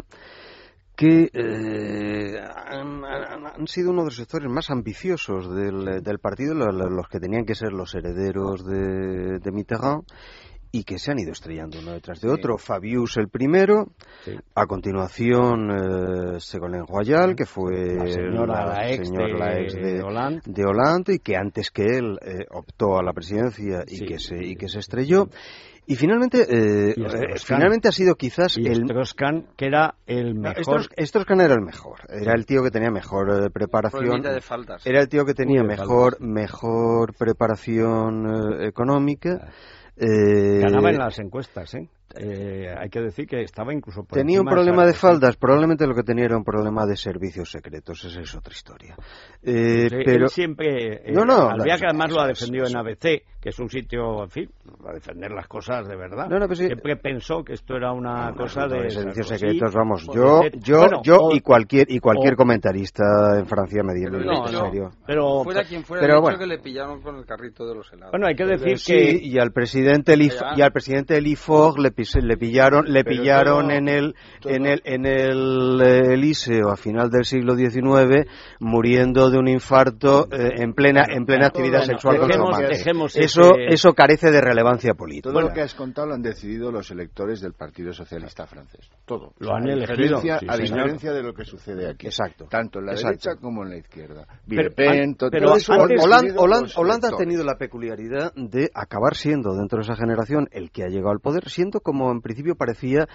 que eh, han, han, han sido uno de los sectores más ambiciosos del, del partido, los, los que tenían que ser los herederos de, de Mitterrand, y que se han ido estrellando uno detrás de otro. Sí. Fabius el primero, sí. A continuación eh, Ségolène Royal, que fue la señora, la, la, ex, señora de, la ex de, de, Hollande. de Hollande, y que antes que él eh, optó a la presidencia y, sí, que, se, y que se estrelló. Y finalmente, eh, y eh, finalmente ha sido quizás y el... Strauss-Kahn, que era el mejor... Strauss-Kahn era el mejor. Era el tío que tenía mejor eh, preparación. De faltas. Era el tío que tenía mejor, mejor preparación eh, económica. Eh, Ganaba en las encuestas, ¿eh? eh, hay que decir que estaba incluso por Tenía un encima problema de Sarkozy. faldas, probablemente lo que tenía era un problema de servicios secretos, esa es otra historia. Eh, Él pero siempre, eh, no, no, Alvear, no, que además lo ha eso, defendido eso. en A B C, que es un sitio, en fin, va a defender las cosas de verdad. No, no, pues sí. Siempre pensó que esto era una No, cosa no, de de servicios Sarkozy, secretos, vamos, puede yo, ser- yo, bueno, yo o- y cualquier y cualquier o- comentarista en Francia me dice, No, en no, serio. pero Fuera quien fuera, pero el hecho bueno. que le pillaron con el carrito de los helados. bueno, hay que decir Sí, que y al presidente Elif- Ya. y al presidente Elifog le, pis- le pillaron le Pero pillaron todo- en el todo- en el en el eh, Elíseo a final del siglo diecinueve muriendo de un infarto eh, en plena en plena actividad Bueno, sexual con su dejemos, amante. dejemos Eso ese- eso carece de relevancia política. Todo lo que has contado lo han decidido los electores del Partido Socialista francés. Todo. Lo han a elegido, diferencia- sí, a señor. diferencia de lo que sucede aquí. Exacto. Tanto en la Exacto. derecha como en la izquierda. Pero- Le Pen, todo pero todo eso lo han antes- Hollande, decidido Hollande- los Hollande ha electores. tenido la peculiaridad de acabar siendo, dentro de esa generación, el que ha llegado al poder, siendo como en principio parecía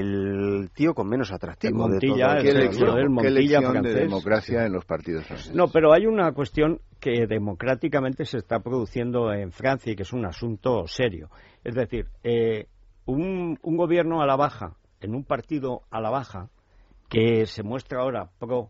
el tío con menos atractivo El de Montilla, todo. el ¿Qué Eso, elección, lo del qué Montilla elección de francés. democracia en los partidos franceses? No, pero hay una cuestión que democráticamente se está produciendo en Francia y que es un asunto serio. Es decir, eh, un, un gobierno a la baja, en un partido a la baja, que se muestra ahora pro,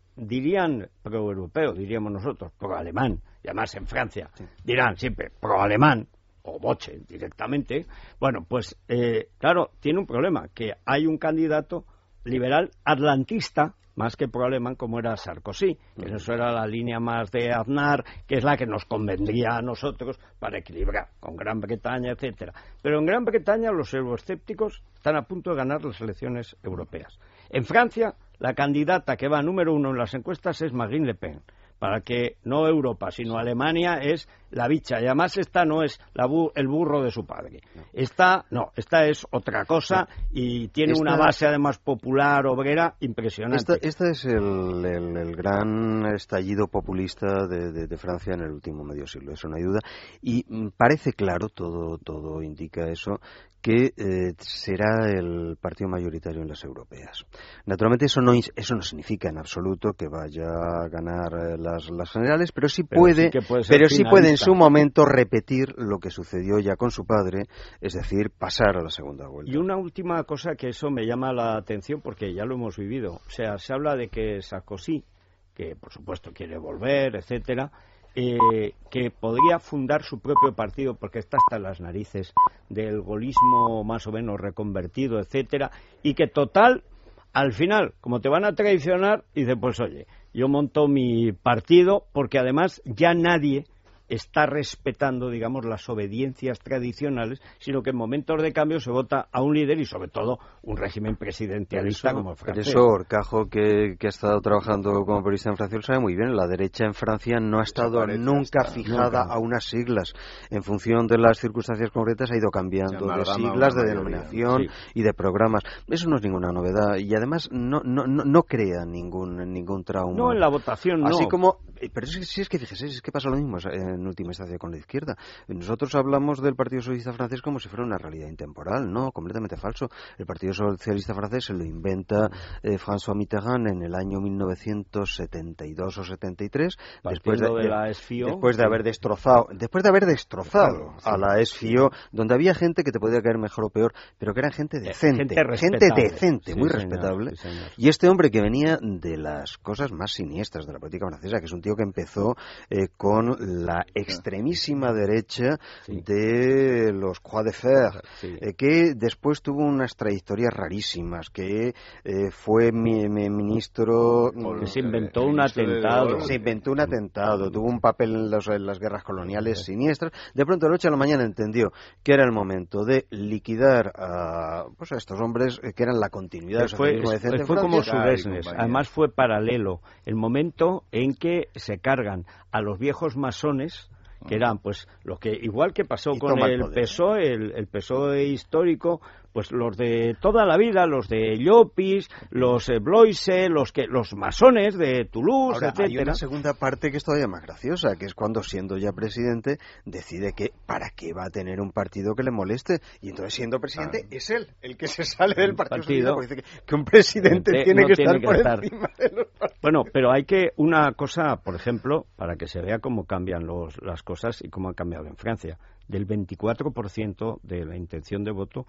dirían pro-europeo, diríamos nosotros, pro-alemán, y además en Francia dirán siempre pro-alemán, o Voce directamente, bueno, pues eh, claro, tiene un problema, que hay un candidato liberal atlantista, más que pro-alemán, como era Sarkozy, que eso era la línea más de Aznar, que es la que nos convendría a nosotros para equilibrar con Gran Bretaña, etcétera. Pero en Gran Bretaña los euroescépticos están a punto de ganar las elecciones europeas. En Francia, la candidata que va número uno en las encuestas es Marine Le Pen. Para que no Europa, sino Alemania es la bicha. Y además esta no es la bu el burro de su padre. Esta, no, esta es otra cosa y tiene Esta- una base además popular, obrera, impresionante. Esta, esta es el, el- el gran estallido populista de, de- de Francia en el último medio siglo, eso no hay duda. Y mm, parece claro, todo, todo indica eso, que eh, será el partido mayoritario en las europeas. Naturalmente eso no, ins- eso no significa en absoluto que vaya a ganar eh, las, las generales, pero sí Pero puede, sí que puede ser pero sí puede en finalista. su momento repetir lo que sucedió ya con su padre, es decir, pasar a la segunda vuelta. Y una última cosa que eso me llama la atención porque ya lo hemos vivido. O sea, se habla de que Sarkozy, que por supuesto quiere volver, etcétera, eh, que podría fundar su propio partido porque está hasta las narices del golismo más o menos reconvertido, etcétera, y que total, al final, como te van a traicionar, dice, pues oye, yo monto mi partido porque además ya nadie está respetando, digamos, las obediencias tradicionales, sino que en momentos de cambio se vota a un líder y, sobre todo, un régimen presidencialista como el Por francés. eso Orcajo, que, que ha estado trabajando como periodista en Francia, lo sabe muy bien. La derecha en Francia no ha estado parece nunca hasta- fijada nunca. a unas siglas. En función de las circunstancias concretas ha ido Se cambiando de amalgama siglas, una de mayoría. denominación Sí. y de programas. Eso no es ninguna novedad y además no, no, no, no crea ningún, ningún trauma. No, en la votación no. Así como, eh, pero es que, si es que fíjese, es que pasa lo mismo en última instancia con la izquierda. Nosotros hablamos del Partido Socialista francés como si fuera una realidad intemporal, no, completamente falso. El Partido Socialista francés se lo inventa eh, François Mitterrand en el año mil novecientos setenta y dos o setenta y tres, después de, Partiendo de la S F I O. después de haber destrozado, después de haber destrozado Claro, sí. a la S F I O, donde había gente que te podía caer mejor o peor, pero que era gente decente, gente respetable. decente, Sí, muy señor, respetable. sí, señor. Y este hombre que venía de las cosas más siniestras de la política francesa, que es un tío que empezó eh, con la extremísima derecha Sí. de los Croix de Fer, Sí. eh, que después tuvo unas trayectorias rarísimas, que eh, fue mi, mi ministro... Que se inventó el un ministro de atentado. Dole. Se inventó un atentado, tuvo un papel en, los- en las guerras coloniales siniestras. De pronto, de la noche a la mañana, entendió que era el momento de liquidar a, pues, a estos hombres eh, que eran la continuidad del fue, socialismo decente en fue como Francia. su Ay, business. compañía. Además fue paralelo. El momento en que se cargan a los viejos masones, que eran pues los que, igual que pasó Y con toma el el poder. P S O E, el, el P S O E histórico, pues los de toda la vida, los de Llopis, los eh, Bloise, los que los masones de Toulouse, Ahora, hay etcétera. una segunda parte que es todavía más graciosa, que es cuando, siendo ya presidente, decide que para qué va a tener un partido que le moleste. Y entonces, siendo presidente, es él el que se sale del partido. Partido. Socialista, porque dice que, que un presidente Presidente tiene no que tiene estar que por estar. encima de los partidos. Bueno, pero hay que una cosa, por ejemplo, para que se vea cómo cambian los, las cosas y cómo han cambiado en Francia. Del veinticuatro por ciento de la intención de voto, la última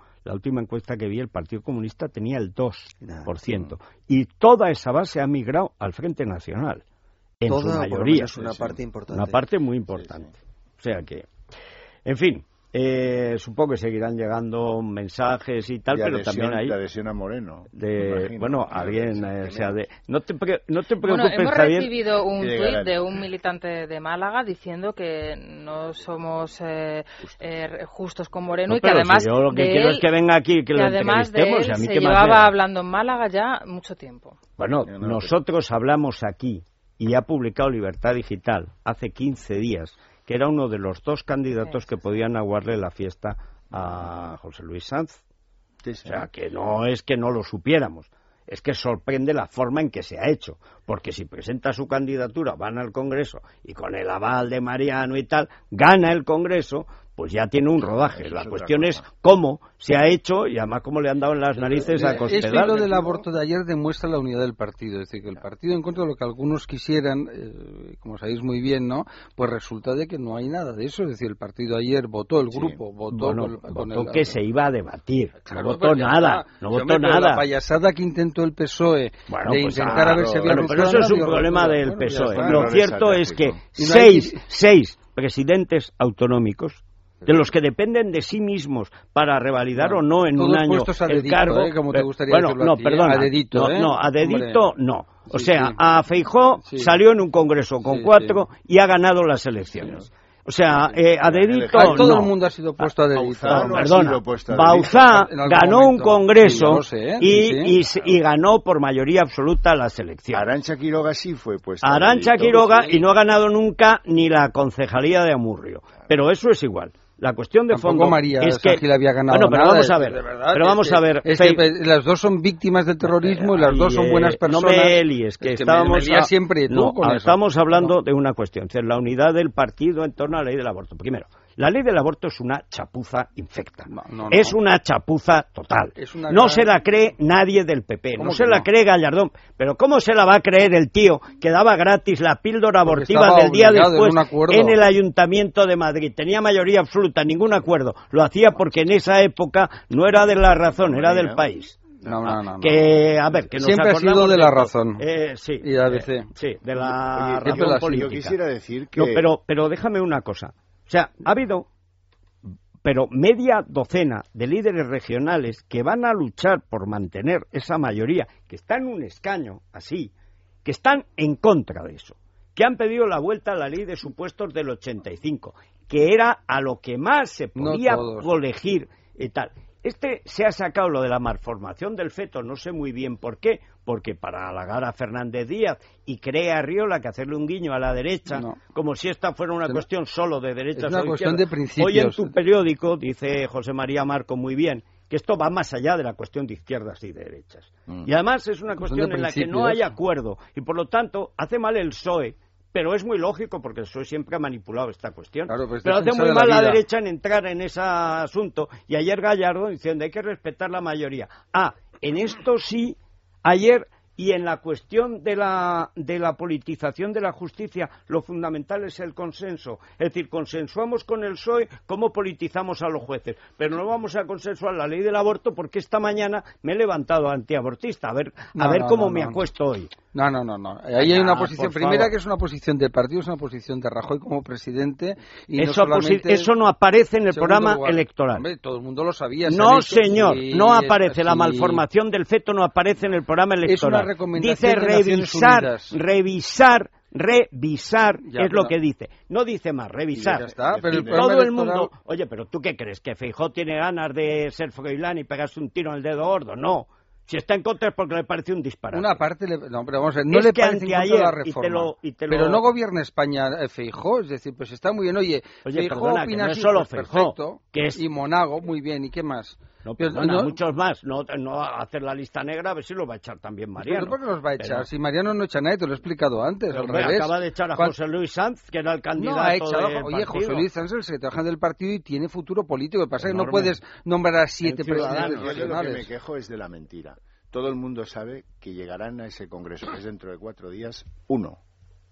última encuesta que vi, el Partido Comunista tenía el dos por ciento. Y toda esa base ha migrado al Frente Nacional. En Toda, su mayoría. Es una parte importante. Una parte muy importante. Sí, sí. O sea que, en fin, eh, supongo que seguirán llegando mensajes y tal, de pero adhesión, también hay... de adhesión a Moreno. De, bueno, alguien... Eh, o sea, de, no, te pre, no te preocupes, bueno, hemos Javier. recibido un tuit de un militante de Málaga diciendo que no somos eh, eh, justos con Moreno no, y que además... Si yo lo que quiero él, es que venga aquí y que, que lo además de él y a mí se que llevaba hablando en Málaga ya mucho tiempo. Bueno, no, no, nosotros pero... hablamos aquí y ha publicado Libertad Digital hace quince días que era uno de los dos candidatos que podían aguarle la fiesta a José Luis Sanz. Sí, sí. O sea, que no es que no lo supiéramos, es que sorprende la forma en que se ha hecho, porque si presenta su candidatura, van al Congreso y con el aval de Mariano y tal, gana el Congreso, pues ya tiene un rodaje. La cuestión es cómo se ha hecho y además cómo le han dado en las narices a Cospedal. Esto y lo del aborto de ayer demuestra la unidad del partido, es decir, que el partido, en contra de lo que algunos quisieran, eh, como sabéis muy bien, ¿no? Pues resulta de que no hay nada de eso, es decir, el partido ayer votó, el grupo sí. votó bueno, con, con votó el... que se iba a debatir, claro, no votó nada, está. no votó Hombre, nada. La payasada que intentó el P S O E bueno, de pues intentar claro, a ver si había bueno, pero eso es un problema del bueno, P S O E. está, Lo no cierto es que no seis, hay... seis presidentes autonómicos de los que dependen de sí mismos para revalidar no, o no en todos un año a el dedito, cargo. ¿eh? Como te gustaría bueno, no, ti, perdona, a dedito, no, ¿eh? no, a dedito Hombre. no. O sí, sea, sí. a Feijóo sí. salió en un congreso con sí, cuatro sí. y ha ganado las elecciones. Sí. O sea, eh, a dedito ah, todo no. el mundo ha sido puesto a dedito. No, no perdona, puesto a Bauzá ganó un congreso sí, sé, ¿eh? y, sí, sí. Y, y ganó por mayoría absoluta las elecciones. Arantxa Quiroga sí fue puesta Arantxa a dedito. Quiroga Sí. y no ha ganado nunca ni la concejalía de Amurrio. Pero eso es igual. La cuestión de Tampoco fondo María es que Ángel había ganado bueno, pero nada, vamos a ver, de verdad, pero vamos es que, a ver, es Fe... que las dos son víctimas del terrorismo y las dos son buenas personas. No me líes, que, es que estábamos me, me siempre tú no, con eso. Estamos hablando no. de una cuestión, es decir, la unidad del partido en torno a la ley del aborto. Primero, la ley del aborto es una chapuza infecta. No, no, es no. una chapuza total. Una no gran... se la cree nadie del P P, no se no? la cree Gallardón. Pero ¿cómo se la va a creer el tío que daba gratis la píldora Porque abortiva del día después en, en el Ayuntamiento de Madrid? Tenía mayoría absoluta, ningún acuerdo. Lo hacía porque en esa época no era de la razón, era del país. No, no, no, no. Que, a ver, que nos siempre ha sido de, de la razón. Eh, sí. Y de A B C. Eh, sí, de la Oye, razón yo, política. Yo quisiera decir que... No, pero, pero déjame una cosa. O sea, ha habido, pero media docena de líderes regionales que van a luchar por mantener esa mayoría, que está en un escaño así, que están en contra de eso, que han pedido la vuelta a la ley de supuestos del ochenta y cinco, que era a lo que más se podía no colegir y tal. Este se ha sacado lo de la malformación del feto, no sé muy bien por qué, porque para halagar a Fernández Díaz y cree a Arriola que hacerle un guiño a la derecha, no. como si esta fuera una Pero cuestión solo de derechas es una o cuestión izquierdas. de principios. Hoy en tu periódico, dice José María Marco muy bien, que esto va más allá de la cuestión de izquierdas y de derechas. Mm. Y además es una cuestión, cuestión en la que no hay acuerdo, y por lo tanto hace mal el P S O E, pero es muy lógico porque el P S O E siempre ha manipulado esta cuestión. Claro, pues pero hace muy mal la, la derecha en entrar en ese asunto. Y ayer Gallardo diciendo hay que respetar la mayoría. Ah, en esto sí, ayer y en la cuestión de la, de la politización de la justicia, lo fundamental es el consenso. Es decir, consensuamos con el P S O E cómo politizamos a los jueces, pero no vamos a consensuar la ley del aborto porque esta mañana me he levantado antiabortista. A ver, no, a ver no, cómo no, me no. acuesto hoy. No, no, no, no. Ahí hay una posición primera que es una posición del partido, es una posición de Rajoy como presidente. Y eso, no solamente eso no aparece en el programa lugar. electoral. Hombre, todo el mundo lo sabía. No, hecho, señor, sí, no aparece. Sí. La malformación del feto no aparece en el programa electoral. Es una recomendación dice de revisar, Naciones Unidas. revisar, revisar, ya, es lo que dice. No dice más, revisar. Ya está, pero el todo el electoral... mundo... Oye, pero ¿tú qué crees? ¿Que Feijóo tiene ganas de ser Froilán y pegarse un tiro en el dedo gordo? No. Si está en contra es porque le parece un disparate. Una parte, le, no, pero vamos a ver, no es le que parece en contra la reforma. Y te lo, y te lo... Pero no gobierna España eh, Feijóo, es decir, pues está muy bien. Oye, Oye Feijóo perdona, opina que no así, es solo pues Feijóo, perfecto, que es... y Monago, muy bien, ¿y qué más? No, perdona, no, muchos más. No, no hacer la lista negra, a ver si lo va a echar también Mariano. ¿Por qué los va a echar? Pero... Si Mariano no echa a nadie, te lo he explicado antes, al revés. Acaba de echar a José Luis Sanz, que era el candidato no, ha echado, del Oye, partido. José Luis Sanz es el secretario del partido y tiene futuro político. Lo que pasa es que no puedes nombrar a siete presidentes regionales. Yo lo que me quejo es de la mentira. Todo el mundo sabe que llegarán a ese congreso, que es dentro de cuatro días, uno.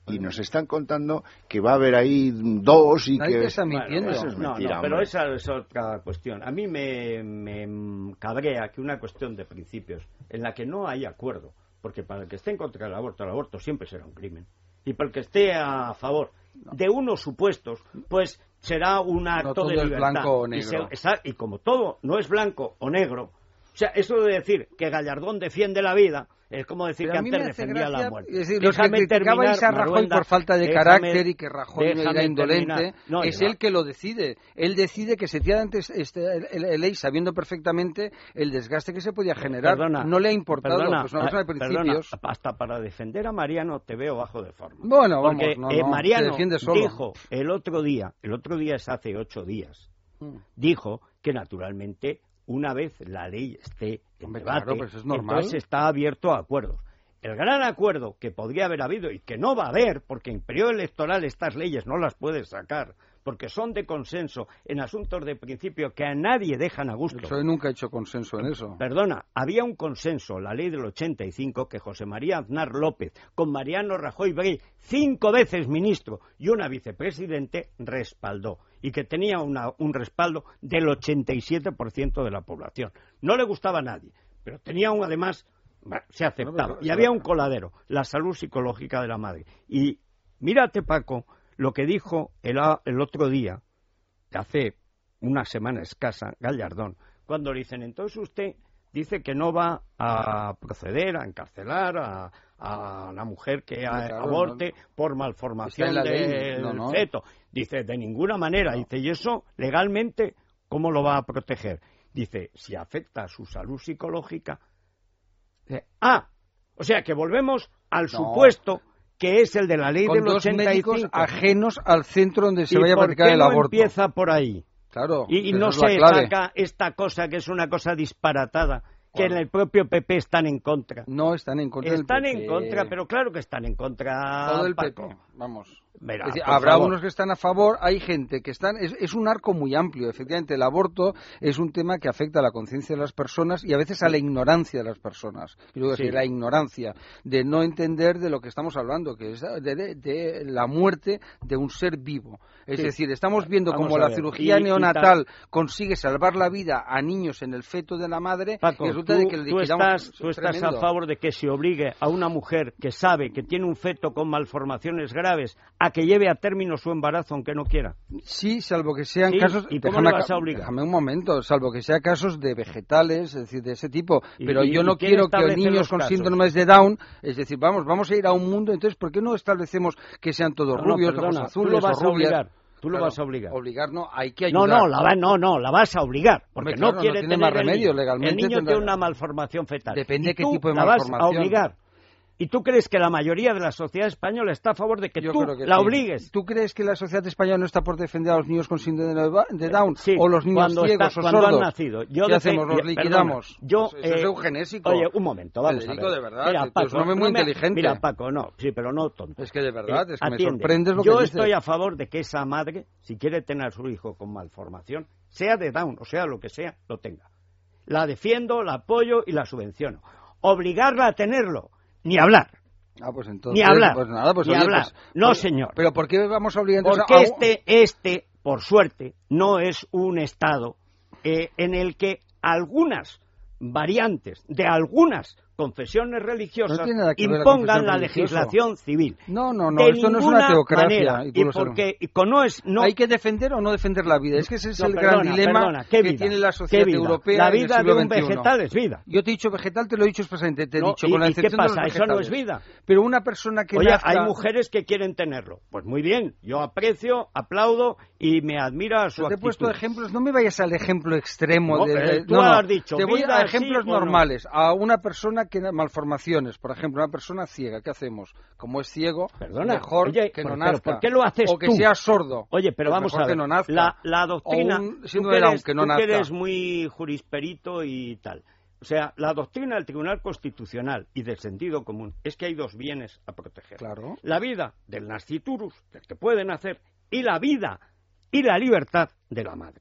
y nos están contando que va a haber ahí dos y Nadie que... está mintiendo. Bueno, eso es no, mentira, no, pero hombre. esa es otra cuestión. A mí me, me cabrea que una cuestión de principios en la que no hay acuerdo, porque para el que esté en contra del aborto, el aborto siempre será un crimen, y para el que esté a favor de unos supuestos, pues será un acto No todo de es libertad. blanco o Y, negro. se- esa- y como todo no es blanco o negro, o sea, eso de decir que Gallardón defiende la vida es como decir Pero que a mí antes me hace defendía gracia, la muerte. es decir, los que Déjame criticabais terminar, a Rajoy Maruenda, por falta de déjame- carácter y que Rajoy no déjame era indolente, terminar. No, es y va. él que lo decide. Él decide que se tira antes este, el, el ley sabiendo perfectamente el desgaste que se podía generar. Perdona, no le ha importado, perdona, pues una cosa de ah, principios. perdona, hasta para defender a Mariano te veo bajo de forma. Bueno, vamos, Porque no, eh, no, Mariano se defiende solo. dijo el otro día, el otro día es hace ocho días, Mm. dijo que naturalmente una vez la ley esté en Hombre, debate, claro, pues es normal. entonces está abierto a acuerdos. El gran acuerdo que podría haber habido y que no va a haber, porque en periodo electoral estas leyes no las puedes sacar, porque son de consenso en asuntos de principio que a nadie dejan a gusto. El P S O E nunca ha hecho consenso en eso. Perdona, había un consenso, la ley del ochenta y cinco, que José María Aznar López, con Mariano Rajoy Brey, cinco veces ministro y una vicepresidente, respaldó. Y que tenía una, un respaldo del ochenta y siete por ciento de la población. No le gustaba a nadie, pero tenía un, además, bueno, se aceptaba. Y había un coladero, la salud psicológica de la madre. Y mírate, Paco, lo que dijo el, el otro día, hace una semana escasa, Gallardón, cuando le dicen, entonces usted dice que no va a proceder a encarcelar a, a la mujer que No, claro, aborte no. por malformación Está en la ley. del No, no. feto. Dice, de ninguna manera. Dice, ¿y eso legalmente cómo lo va a proteger? Dice, si afecta a su salud psicológica. Dice, ah, o sea que volvemos al No. supuesto que es el de la ley Con del dos ochenta y cinco. médicos ajenos al centro donde se ¿Y vaya a por practicar qué el no aborto. empieza por ahí? Claro, Y, y esa no es la se clave. saca esta cosa que es una cosa disparatada, que ¿Cuál? en el propio P P están en contra. No están en contra Están del en P P. contra, pero claro que están en contra. Todo el Paco. P P, vamos. Verá, Es decir, por habrá favor. unos que están a favor, hay gente que están... Es, es un arco muy amplio, efectivamente. El aborto es un tema que afecta a la conciencia de las personas y a veces a la ignorancia de las personas. Quiero decir, Sí. la ignorancia de no entender de lo que estamos hablando, que es de, de- de la muerte de un ser vivo. Es Sí. decir, estamos viendo Vamos cómo a la ver. cirugía Y- y neonatal consigue salvar la vida a niños en el feto de la madre Paco, y resulta tú, de que le tú liquidamos. estás, tú Es estás a tremendo. favor de que se obligue a una mujer que sabe que tiene un feto con malformaciones graves a que lleve a término su embarazo aunque no quiera. Sí, salvo que sean Sí, casos... ¿y cómo déjame le vas aca- a obligar? Déjame un momento, salvo que sea casos de vegetales, es decir, de ese tipo. ¿Y- Pero y- yo no y quién quiero que establece niños los con casos? síndromes de Down, es decir, vamos, vamos a ir a un mundo, entonces, ¿por qué no establecemos que sean todos No, no, rubios, perdona, ojos tú azules lo vas o a rubias? obligar. Tú lo Claro, vas a obligar. Obligar no, hay que No, ayudar. no, la va, no, no, la vas a obligar, porque Hombre, claro, no no quiere tiene tener más el remedio, niño. legalmente El niño tendrá- tiene una malformación fetal. Depende y qué tú tipo de la vas a malformación. obligar. ¿Y tú crees que la mayoría de la sociedad española está a favor de que Yo tú creo que la sí. obligues? ¿Tú crees que la sociedad española no está por defender a los niños con síndrome de Ba- de Down? Sí, ¿O los niños cuando ciegos está- o cuando sordos? han nacido. Yo ¿Qué defe- hacemos? ¿Los perdona, liquidamos? yo, Eso es eh, eugenésico. Oye, un momento, vamos Federico, a ver. de verdad, Mira, tú Paco, eres un hombre muy no me- inteligente. Mira, Paco, no, sí, pero no tonto. Es que de verdad, Eh, es que me atiende. sorprendes lo Yo que dices. estoy a favor de que esa madre, si quiere tener a su hijo con malformación, sea de Down, o sea lo que sea, lo tenga. La defiendo, la apoyo y la subvenciono. Obligarla a tenerlo, ni hablar. Ah, pues entonces, Ni hablar, pues nada, pues ni oye, hablar. pues- No, pues- señor. Pero ¿por qué vamos a obligar entonces Porque a- este, este, por suerte, no es un Estado eh, en el que algunas variantes de algunas confesiones religiosas No tiene nada que ver la impongan confesión la religiosa. legislación civil. No, no, no, De esto no es ninguna una teocracia. manera. y tú Y lo sabes. porque y con no es no ¿Hay que defender o no defender la vida? Es que ese es no, el perdona, gran dilema perdona, ¿qué que vida? tiene la ¿Qué sociedad vida? europea La en el vida de siglo un veintiuno. vegetal es vida. Yo te he dicho vegetal, te lo he dicho expresamente, te he No, dicho ¿y- con la y qué excepción de los pasa? ¿Eso no es vegetales. vida? Pero una persona que Oye, nazca- hay mujeres que quieren tenerlo. Pues muy bien, yo aprecio, aplaudo y me admira su Te he actitud. puesto ejemplos, no me vayas al ejemplo extremo. No, de, pero de- tú no, no, has dicho, te voy vida a ejemplos sí o no. normales. A una persona que malformaciones, por ejemplo, una persona ciega, ¿qué hacemos? Como es ciego, Perdona, mejor oye, que pero- no pero nazca. ¿por qué lo haces o que tú? sea sordo. Oye, pero Pues vamos mejor a ver, que no nazca. la, la doctrina, O un tú síndrome que de Down, eres, que no tú que nazca. eres muy jurisperito y tal, o sea, la doctrina del Tribunal Constitucional y del sentido común es que hay dos bienes a proteger. Claro. La vida del nasciturus, del que puede nacer, y la vida y la libertad de la madre.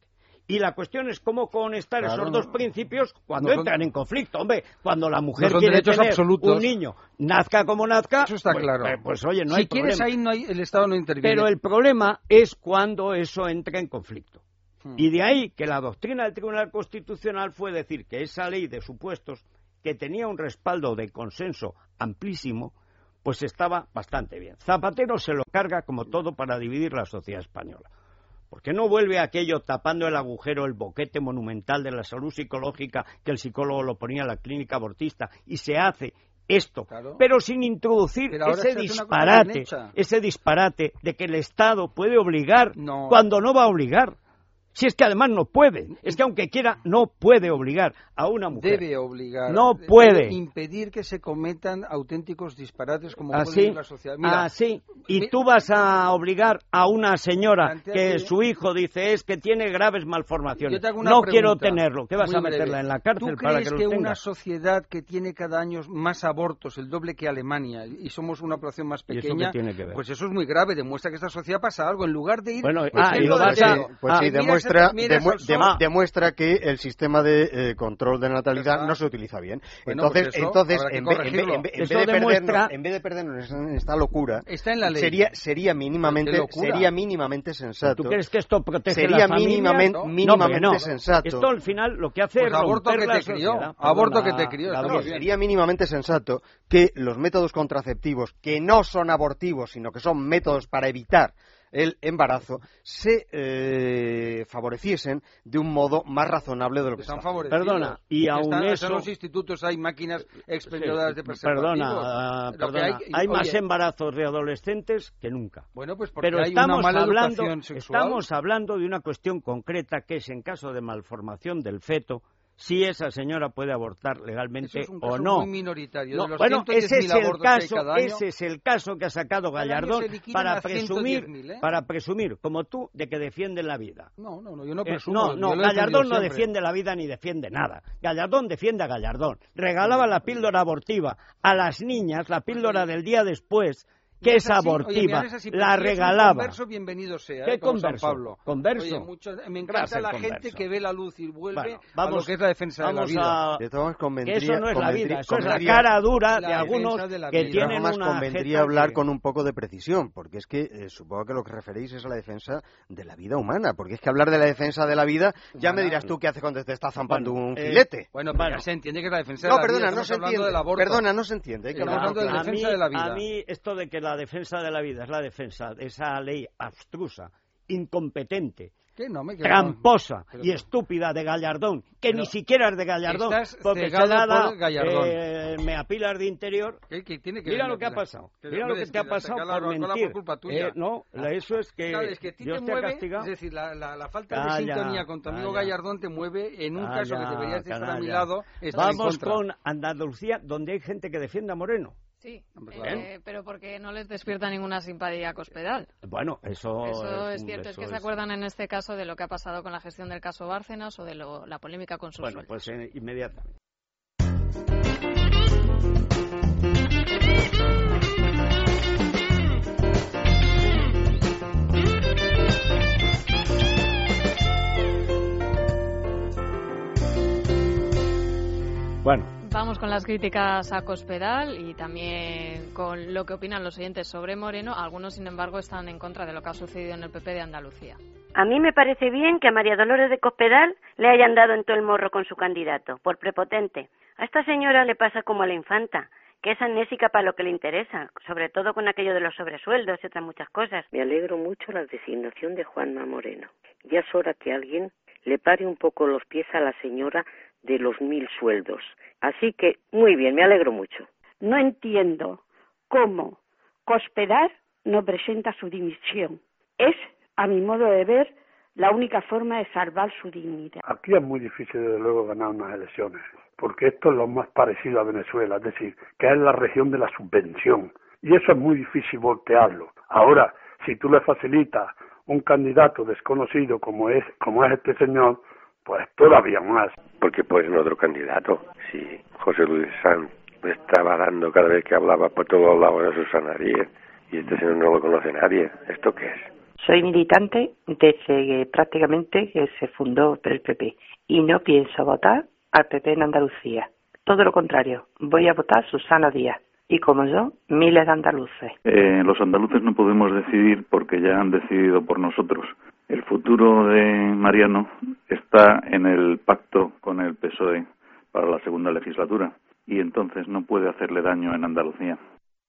Y la cuestión es cómo conectar Claro, esos no, dos principios cuando no son, entran en conflicto. Hombre, cuando la mujer no quiere tener absolutos. un niño, nazca como nazca, eso está pues, claro. pues, pues, oye, no si hay quieres problema. ahí no hay, el Estado no interviene. Pero el problema es cuando eso entra en conflicto. Hmm. Y de ahí que la doctrina del Tribunal Constitucional fue decir que esa ley de supuestos, que tenía un respaldo de consenso amplísimo, pues estaba bastante bien. Zapatero se lo carga como todo para dividir la sociedad española. Porque no vuelve aquello tapando el agujero, el boquete monumental de la salud psicológica que el psicólogo lo ponía en la clínica abortista, y se hace esto, claro, pero sin introducir pero ese disparate, ese disparate de que el Estado puede obligar no. cuando no va a obligar. Si es que además no puede, es que aunque quiera no puede obligar a una mujer. Debe obligar. No puede. Debe impedir que se cometan auténticos disparates como así, puede en la sociedad. Mira, así. Y mi... tú vas a obligar a una señora que, que su hijo dice es que tiene graves malformaciones. No quiero tenerlo. ¿Qué vas a meterla breve. en la cárcel ¿Tú para crees que lo que tenga? Una sociedad que tiene cada año más abortos, el doble que Alemania, y somos una población más pequeña, ¿Y eso qué tiene que ver? Pues eso es muy grave. Demuestra que esta sociedad pasa algo. En lugar de ir... Bueno, pues, ah, y lo vas a... Pues ah, sí, demuestra... Demuestra, ah. demuestra que el sistema de eh, control de natalidad no se utiliza bien. Bueno, entonces, pues eso, entonces en, ve, en, ve, en, ve, en, vez de perdernos, en vez de perdernos en esta locura, está en la ley. sería sería mínimamente sería mínimamente sensato. ¿Tú crees que esto protege sería la mínimamente, no, mínimamente no, no. sensato. Esto al final lo que hace pues es aborto romper que la te crió, sociedad. aborto Perdona, que te crió. No, sería mínimamente sensato que los métodos contraceptivos que no son abortivos, sino que son métodos para evitar el embarazo, se eh, favoreciesen de un modo más razonable de lo que están está. favorecidos. Perdona, y aún están, eso... En los institutos hay máquinas expendedoras sí, de preservativos. Perdona, uh, perdona. hay, hay oye, más embarazos de adolescentes que nunca. Bueno, pues porque Pero hay estamos una mala hablando, educación sexual. Estamos hablando de una cuestión concreta que es en caso de malformación del feto, si esa señora puede abortar legalmente es un o caso no. Muy minoritario. No, de los bueno, ese es el caso, cada año, ese es el caso que ha sacado Gallardón para presumir, ¿eh? para presumir, como tú, de que defiende la vida. No, no, no, yo no presumo. Eh, no, no, Gallardón no defiende la vida ni defiende nada. Gallardón defiende a Gallardón. Regalaba la píldora abortiva a las niñas, la píldora del día después, que es, es abortiva, oye, es así, la regalaba. Converso, bienvenido sea. ¿Qué ¿eh? converso? San Pablo. Converso. Oye, mucho, me encanta Gracias, la converso. gente que ve la luz y vuelve bueno, vamos, a lo que es la defensa de la vida. A... De todas que eso no es la vida, eso es la cara dura de algunos de que tienen más una convendría hablar que... con un poco de precisión, porque es que eh, supongo que lo que referéis es a la defensa de la vida humana, porque es que hablar de la defensa de la vida, ya me dirás tú qué haces cuando te está zampando bueno, un eh, filete. Bueno, pero ya se entiende que es la defensa no, de la perdona, vida. No, se entiende. Perdona, no se entiende. Hay que hablar de la defensa de la vida. A mí esto de que la defensa de la vida es la defensa de esa ley abstrusa, incompetente, no, me tramposa pero, y estúpida de Gallardón, que ni siquiera es de Gallardón, porque se da eh, me apilas de interior. ¿Qué, qué tiene que mira ver, lo que ha pasado, que mira lo que te ha pasado por la, mentir. Por culpa tuya. Eh, no, ah, eso es que, claro, es que Dios te, te mueve, ha castigado. Es decir, la, la, la falta calla, de sintonía con tu amigo calla. Gallardón te mueve en un calla, caso que deberías estar calla. a mi lado. Vamos con Andalucía, donde hay gente que defiende a Moreno. Sí, eh, pero porque no les despierta ninguna simpatía a Cospedal. Bueno, eso, eso es, es cierto, eso es que es... se acuerdan en este caso de lo que ha pasado con la gestión del caso Bárcenas o de lo, la polémica con sus Bueno, sueldos. pues eh, inmediatamente. Bueno. Vamos con las críticas a Cospedal y también con lo que opinan los oyentes sobre Moreno. Algunos, sin embargo, están en contra de lo que ha sucedido en el P P de Andalucía. A mí me parece bien que a María Dolores de Cospedal le hayan dado en todo el morro con su candidato, por prepotente. A esta señora le pasa como a la infanta, que es amnésica para lo que le interesa, sobre todo con aquello de los sobresueldos y otras muchas cosas. Me alegro mucho la designación de Juanma Moreno. Ya es hora que alguien le pare un poco los pies a la señora de los mil sueldos. Así que, muy bien, me alegro mucho. No entiendo cómo Cospedal no presenta su dimisión. Es, a mi modo de ver, la única forma de salvar su dignidad. Aquí es muy difícil, desde luego, ganar unas elecciones, porque esto es lo más parecido a Venezuela, es decir, que es la región de la subvención, y eso es muy difícil voltearlo. Ahora, si tú le facilitas un candidato desconocido como es, como es este señor, pues todavía más. Porque pues no otro candidato. Si José Luis Sanz le estaba dando cada vez que hablaba por todos lados a Susana Díez y este señor no lo conoce nadie, ¿esto qué es? Soy militante desde prácticamente que se fundó el P P y no pienso votar al P P en Andalucía. Todo lo contrario, voy a votar Susana Díaz. Y como yo, miles de andaluces. Eh, los andaluces no podemos decidir porque ya han decidido por nosotros. El futuro de Mariano está en el pacto con el P S O E para la segunda legislatura y entonces no puede hacerle daño en Andalucía.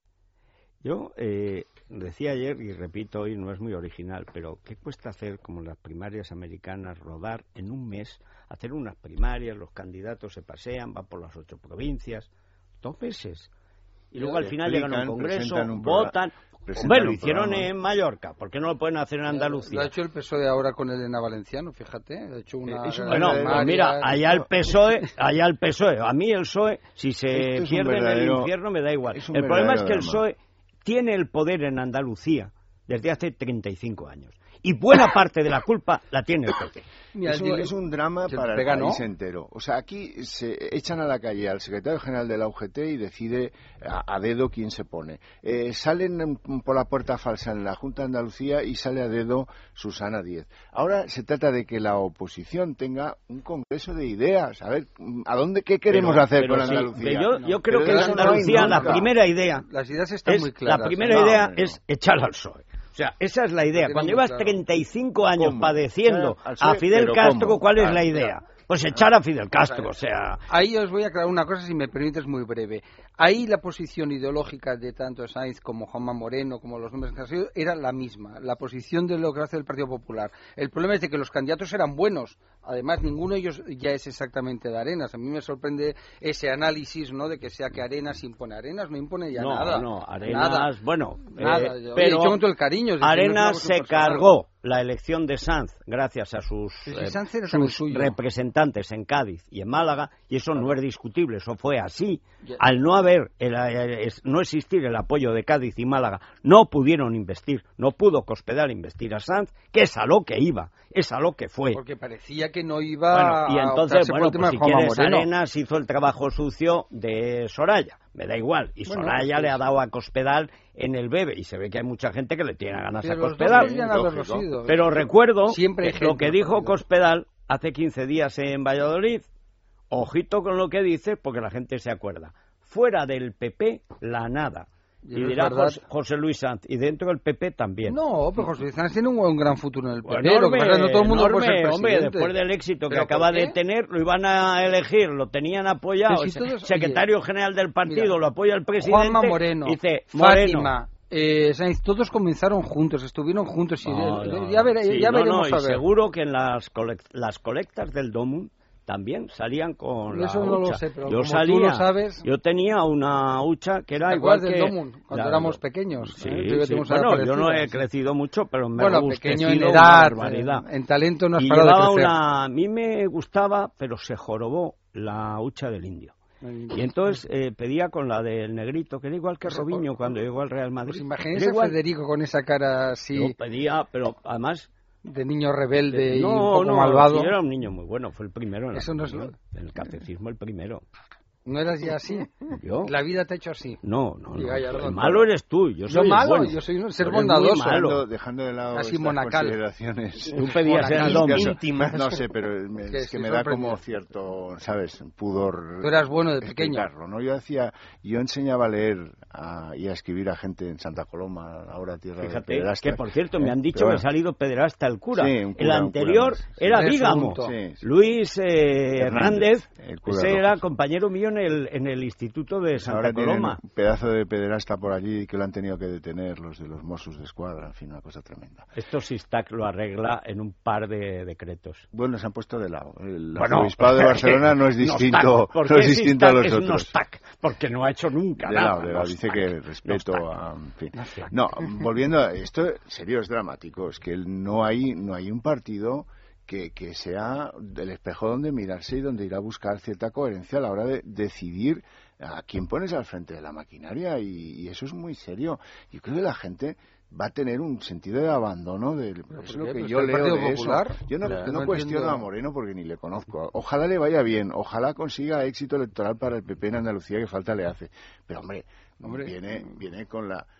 Yo eh, decía ayer y repito hoy, no es muy original, pero ¿qué cuesta hacer como las primarias americanas, rodar en un mes, hacer unas primarias, los candidatos se pasean, van por las ocho provincias, dos meses? Y luego al final llegan a un congreso, un votan. Hombre, lo hicieron en Mallorca, ¿por qué no lo pueden hacer en Andalucía? Lo ha hecho el P S O E ahora con Elena Valenciano, fíjate. Ha hecho una eh, bueno, pues mira, allá el P S O E, allá el P S O E. A mí el P S O E, si se pierde en el infierno, me da igual. El problema es que el P S O E tiene el poder en Andalucía desde hace treinta y cinco años. Y buena parte de la culpa la tiene el P P. Eso es un drama para pega, el país ¿no? entero. O sea, aquí se echan a la calle al secretario general de la U G T y decide a, a dedo quién se pone. Eh, salen por la puerta falsa en la Junta de Andalucía y sale a dedo Susana Díez. Ahora se trata de que la oposición tenga un congreso de ideas. A ver, ¿a dónde qué queremos pero, hacer pero con sí, Andalucía? Yo, yo creo pero que en Andalucía no la primera idea Las ideas están es, muy claras. La primera no, idea no. es echar al P S O E. O sea, esa es la idea. Cuando llevas claro. treinta y cinco años ¿Cómo? padeciendo Eh, a Fidel pero Castro, ¿cómo? ¿cuál es Ah, la idea? Pues echar a Fidel Castro, o sea... Ahí os voy a aclarar una cosa, si me permites, muy breve. Ahí la posición ideológica de tanto Sainz como Juanma Moreno, como los nombres que han sido, era la misma. La posición de lo que hace el Partido Popular. El problema es de que los candidatos eran buenos. Además, ninguno de ellos ya es exactamente de Arenas. A mí me sorprende ese análisis, ¿no?, de que sea que Arenas impone. Arenas no impone ya no, nada. No, Arenas, nada. bueno... Nada. Eh, Oye, pero yo con todo el cariño. Es decir, Arenas no se cargó la elección de Sanz gracias a sus, sí, eh, Sanz era sus suyo. representantes en Cádiz y en Málaga, y eso no es discutible, eso fue así. Al no haber, el, el, no existir el apoyo de Cádiz y Málaga, no pudieron investir, no pudo Cospedal investir a Sanz, que es a lo que iba, es a lo que fue. Porque parecía que no iba bueno, y entonces, a bueno, pues si quieres, Moreno. Arenas hizo el trabajo sucio de Soraya, me da igual, y bueno, Soraya pues, le ha dado a Cospedal en el B E B, y se ve que hay mucha gente que le tiene ganas pero a Cospedal. Sido, pero recuerdo siempre lo que dijo Cospedal hace quince días en Valladolid. Ojito con lo que dice, porque la gente se acuerda. Fuera del P P, la nada. Y, y dirá José, José Luis Sanz, y dentro del P P también. No, pero José Luis Sanz tiene un, un gran futuro en el P P. Pues enorme, lo que pasa, no todo el mundo enorme, puede ser hombre, después del éxito que acaba de tener, lo iban a elegir, lo tenían apoyado. Si todos, secretario oye, general del partido, mira, lo apoya el presidente. Juanma Moreno, dice, Fátima, Eh, Sainz, todos comenzaron juntos, estuvieron juntos. Y no, de, no, ya, ver, sí, ya no, veremos no, a ver. Seguro que en las, colect las colectas del Domun también salían con Eso la no hucha. Lo sé, pero yo como salía, tú lo sabes, yo tenía una hucha que era ¿te igual del que Domun, cuando la, éramos pequeños. Sí, ¿eh? sí. Bueno, yo no he crecido mucho, pero me bueno, gusta pequeño en edad, en, en talento no has y parado llevaba de crecer. Una, a mí me gustaba, pero se jorobó la hucha del Indio. Y entonces eh, pedía con la del negrito, que era igual que Robinho cuando llegó al Real Madrid. Pues imagínese a Federico con esa cara así. Yo pedía, pero además... De niño rebelde de, no, y un poco no, malvado. Sí, era un niño muy bueno, fue el primero en, Eso la no es lo... en el catecismo, el primero. ¿No eras ya así? ¿Yo? La vida te ha hecho así. No, no, no. Gallardo, el malo eres tú, yo soy yo malo, bueno. yo soy un ser Eres bondadoso. Malo. Dejando de lado así estas monacal. consideraciones. Tú pedías el dom íntimas. No sé, pero me, es que, es que me da como cierto, ¿sabes? Pudor. Tú eras bueno de pequeño. ¿No? Yo hacía, yo enseñaba a leer a, y a escribir a gente en Santa Coloma, ahora tierra Fíjate, de pederastas. que por cierto me han dicho bueno. que ha salido pederasta el cura. Sí, un cura el anterior cura era sí, Vígamo. Sí, sí. Luis eh, Hernández, el cura ese era compañero mío en el, en el Instituto de Santa Ahora Coloma. Un pedazo de pederasta por allí que lo han tenido que detener los de los Mossos de Escuadra, en fin, una cosa tremenda. Esto Sistac lo arregla en un par de decretos. Bueno, se han puesto de lado. El bueno, obispado de Barcelona no es distinto, ¿Por no es distinto a los es otros. Un Ostac? Porque no ha hecho nunca de nada. Lado, de lado. Dice que respeto a... En fin. No, volviendo a esto, en serio, es dramático. Es que no hay, no hay un partido... Que, que sea el espejo donde mirarse y donde ir a buscar cierta coherencia a la hora de decidir a quién pones al frente de la maquinaria y, y eso es muy serio. Yo creo que la gente va a tener un sentido de abandono de es lo que pues yo leo de Popular, eso. Yo no, claro, no no cuestiono entiendo. a Moreno porque ni le conozco. Ojalá le vaya bien, ojalá consiga éxito electoral para el P P en Andalucía, que falta le hace. Pero hombre, Hombre, viene viene con la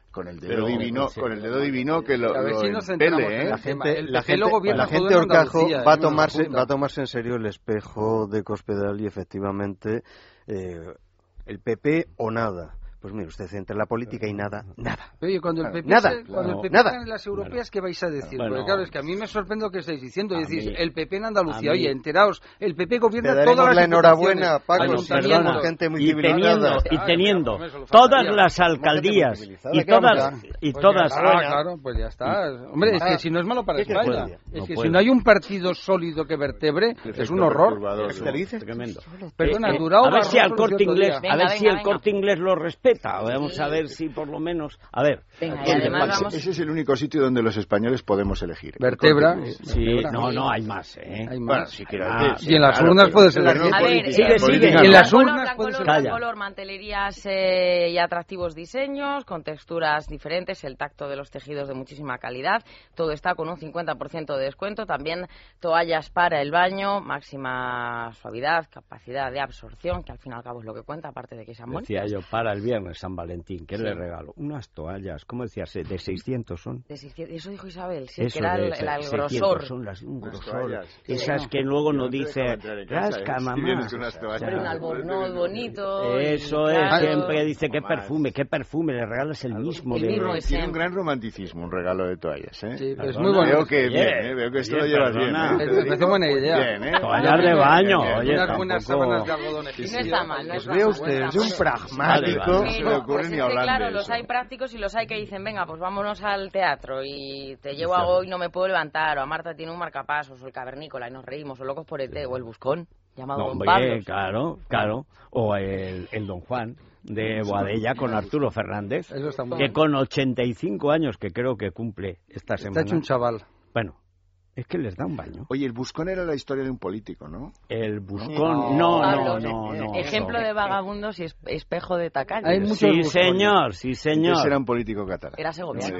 con el dedo divino, sí. con el dedo divino que lo, a ver lo si nos empele, ¿eh? La gente, el la gente, la gente Horcajo va a tomarse, va a tomarse en serio el espejo de Cospedal y efectivamente eh, el P P o nada. Pues mire, usted entra en la política y nada, nada. Oye, cuando el P P, nada, se, cuando no, el P P nada. gane las europeas, ¿qué vais a decir? Bueno, Porque claro, es que a mí me sorprende lo que estáis diciendo. Y decís, mí, el P P en Andalucía, mí, oye, enteraos, el P P gobierna te todas las la enhorabuena, Paco, perdona, gente muy y teniendo, y teniendo claro, todas las alcaldías y todas y pues todas ya está, claro, pues ya está. Hombre, es que si no es malo para España, es que no si no hay un partido sólido que vertebre, es un horror. Tremendo. Perdona, Eh, eh, Durao a ver si al Corte Inglés, Venga, a ver venga, si el venga. Corte Inglés lo respeta. Vamos a ver si por lo menos, a ver. Venga, y además vamos... Ese es el único sitio donde los españoles podemos elegir. Vertebra. Sí, no, no, hay más, ¿eh? Hay Bueno, más. si quieres Ah, decir, y en las claro, urnas pero- puede ser pero no la A ver, política, sigue, sigue. política Y en no. las urnas blanco, puede ser color, Calla. color, mantelerías eh, y atractivos diseños, con texturas diferentes, el tacto de los tejidos de muchísima calidad. Todo está con un cincuenta por ciento de descuento. También toallas para el baño, máxima suavidad, capacidad de absorción, que al fin y al cabo es lo que cuenta, aparte de que sean Decía bonitas. yo, para el viernes San Valentín, ¿qué Sí. le regalo? Unas toallas, ¿cómo decías? De seiscientos son. De seiscientos, eso dijo Isabel, sí, Eso que era de el, el, el seiscientos grosor. son las, un Unas grosor. toallas. Esas Sí. que luego no No te dice, dejan entrar en casa, rasca, ¿eh? Si mamá. vienes con unas toallas. Pero un albornoz bonito. Eso y es, claro. siempre dice, qué Más. perfume, qué perfume, le regalas el mismo. El de- mismo, Tiene ese. un gran romanticismo un regalo de toallas, ¿eh? Sí, pero es Perdona, muy bonito. Veo que Oye, bien, ¿eh? Veo que esto oye, lo llevas bien, perdona. ¿eh? Me parece buena idea. Bien, ¿eh? Toallas de baño, Bien, bien. oye, Unas buenas tampoco- sábanas de algodón No egipcio. está mal, no Pues está vea mal, usted, no es está un mal. pragmático. No se le Pero, ocurre pues ni es que, hablar claro, de los eso. hay prácticos y los hay que dicen, venga, pues vámonos al teatro y te llevo a Go y no me puedo levantar, o a Marta tiene un marcapasos, o el cavernícola y nos reímos, o locos por E T, o el buscón, llamado No, Don hombre, Pablo. claro, claro. O el, el Don Juan de Boadella con Arturo Fernández, Eso está muy que bien. con ochenta y cinco años que creo que cumple esta Está semana. hecho un chaval. Bueno, es que les da un baño. Oye, el buscón era la historia de un político, ¿no? El buscón, no, Pablo, no, no, no. Ejemplo no. de vagabundos y es- espejo de tacaños. Hay muchos Sí, buscones. señor, sí, señor. Entonces era un político catalán. Era segoviano.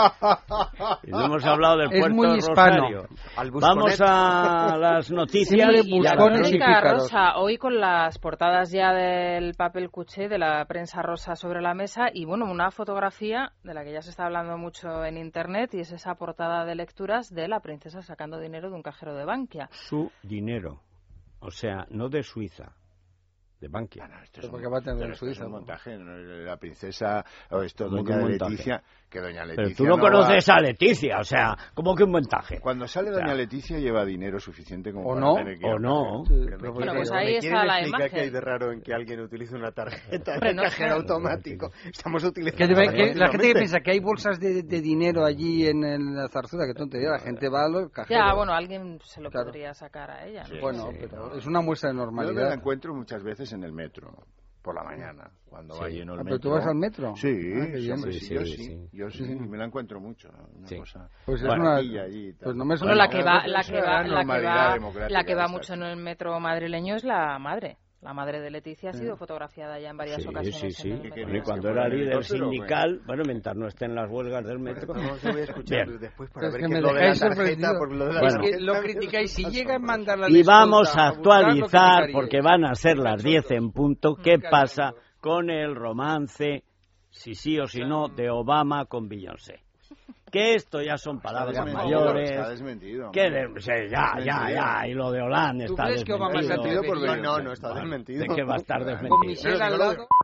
Y no hemos hablado del Es Puerto muy hispano. Rosario. Al busconet. Vamos a las noticias. Siempre y a la buscones y Crónica pícaros. rosa, hoy con las portadas ya del papel cuché de la prensa rosa sobre la mesa y bueno, una fotografía de la que ya se está hablando mucho en internet y es esa portada de lecturas de la princesa sacando dinero de un cajero de Bankia. Su dinero, o sea, no de Suiza, de Bankia. Esto es Porque un, va a tener pero esto es Suiza, un ¿no? montaje, ¿no? La princesa, o esto, ¿Cómo que doña un montaje? Leticia, que doña Leticia Pero tú no, no conoces va- a Leticia, o sea, ¿cómo que un montaje? Cuando sale O sea, doña Leticia lleva dinero suficiente como O para no, tener que ir o al no. cajero. Sí, Que pero me Bueno, quiere- pues ahí ¿Me está quieren la explicar imagen. qué hay de raro en que alguien utilice una tarjeta Hombre, de no cajero sé. automático? Estamos utilizando... Que debe- que la gente que continuamente. piensa que hay bolsas de, de dinero allí en, en la zarzuela, que tontería, la gente va a los cajeros. Ya, bueno, alguien se lo Claro. podría sacar a ella. ¿no? Bueno, Sí, pero no. es una muestra de Yo me la normalidad. encuentro muchas veces en el metro, por la mañana, cuando va lleno el Ah, metro. ¿pero tú vas al metro? Sí, Ah, qué sí, bien. hombre, Sí, sí, sí, yo sí. sí, yo sí, y me la encuentro mucho. Una Sí. cosa... Pues es Bueno, una... aquí y allí y tal. Pues no me Bueno, suena. la que va, la Eso que era va, la la que normalidad va, democrática la que va esta. mucho en el metro madrileño es la madre. La madre de Leticia ha sido fotografiada ya en varias Sí, ocasiones. sí, sí. en el ¿Qué metro. querías? Bueno, y que cuando fuera era en líder helicóptero o qué? sindical, bueno, mientras no estén las huelgas del metro. No, yo voy a escuchar Bien. después para Es ver que qué me es lo de la dejáis tarjeta. sorprendido. Por lo de la Bueno. Es que tarjeta lo me criticáis. Si asombroso. llega a mandar la Y vamos escolta a buscar, lo actualizar, criticaríais. porque van a ser las diez en punto, qué pasa con el romance, si sí o si no, de Obama con Beyoncé. Que esto ya son palabras desmentido, mayores. está desmentido, Que hombre. de- sí, ya, ya, Desmentido. ya. Y lo de Hollande ¿Tú está crees que Obama se desmentido. Desmentido por atrevería? No, no, está desmentido. ¿De qué va a estar Con desmentido? Michelle al lado.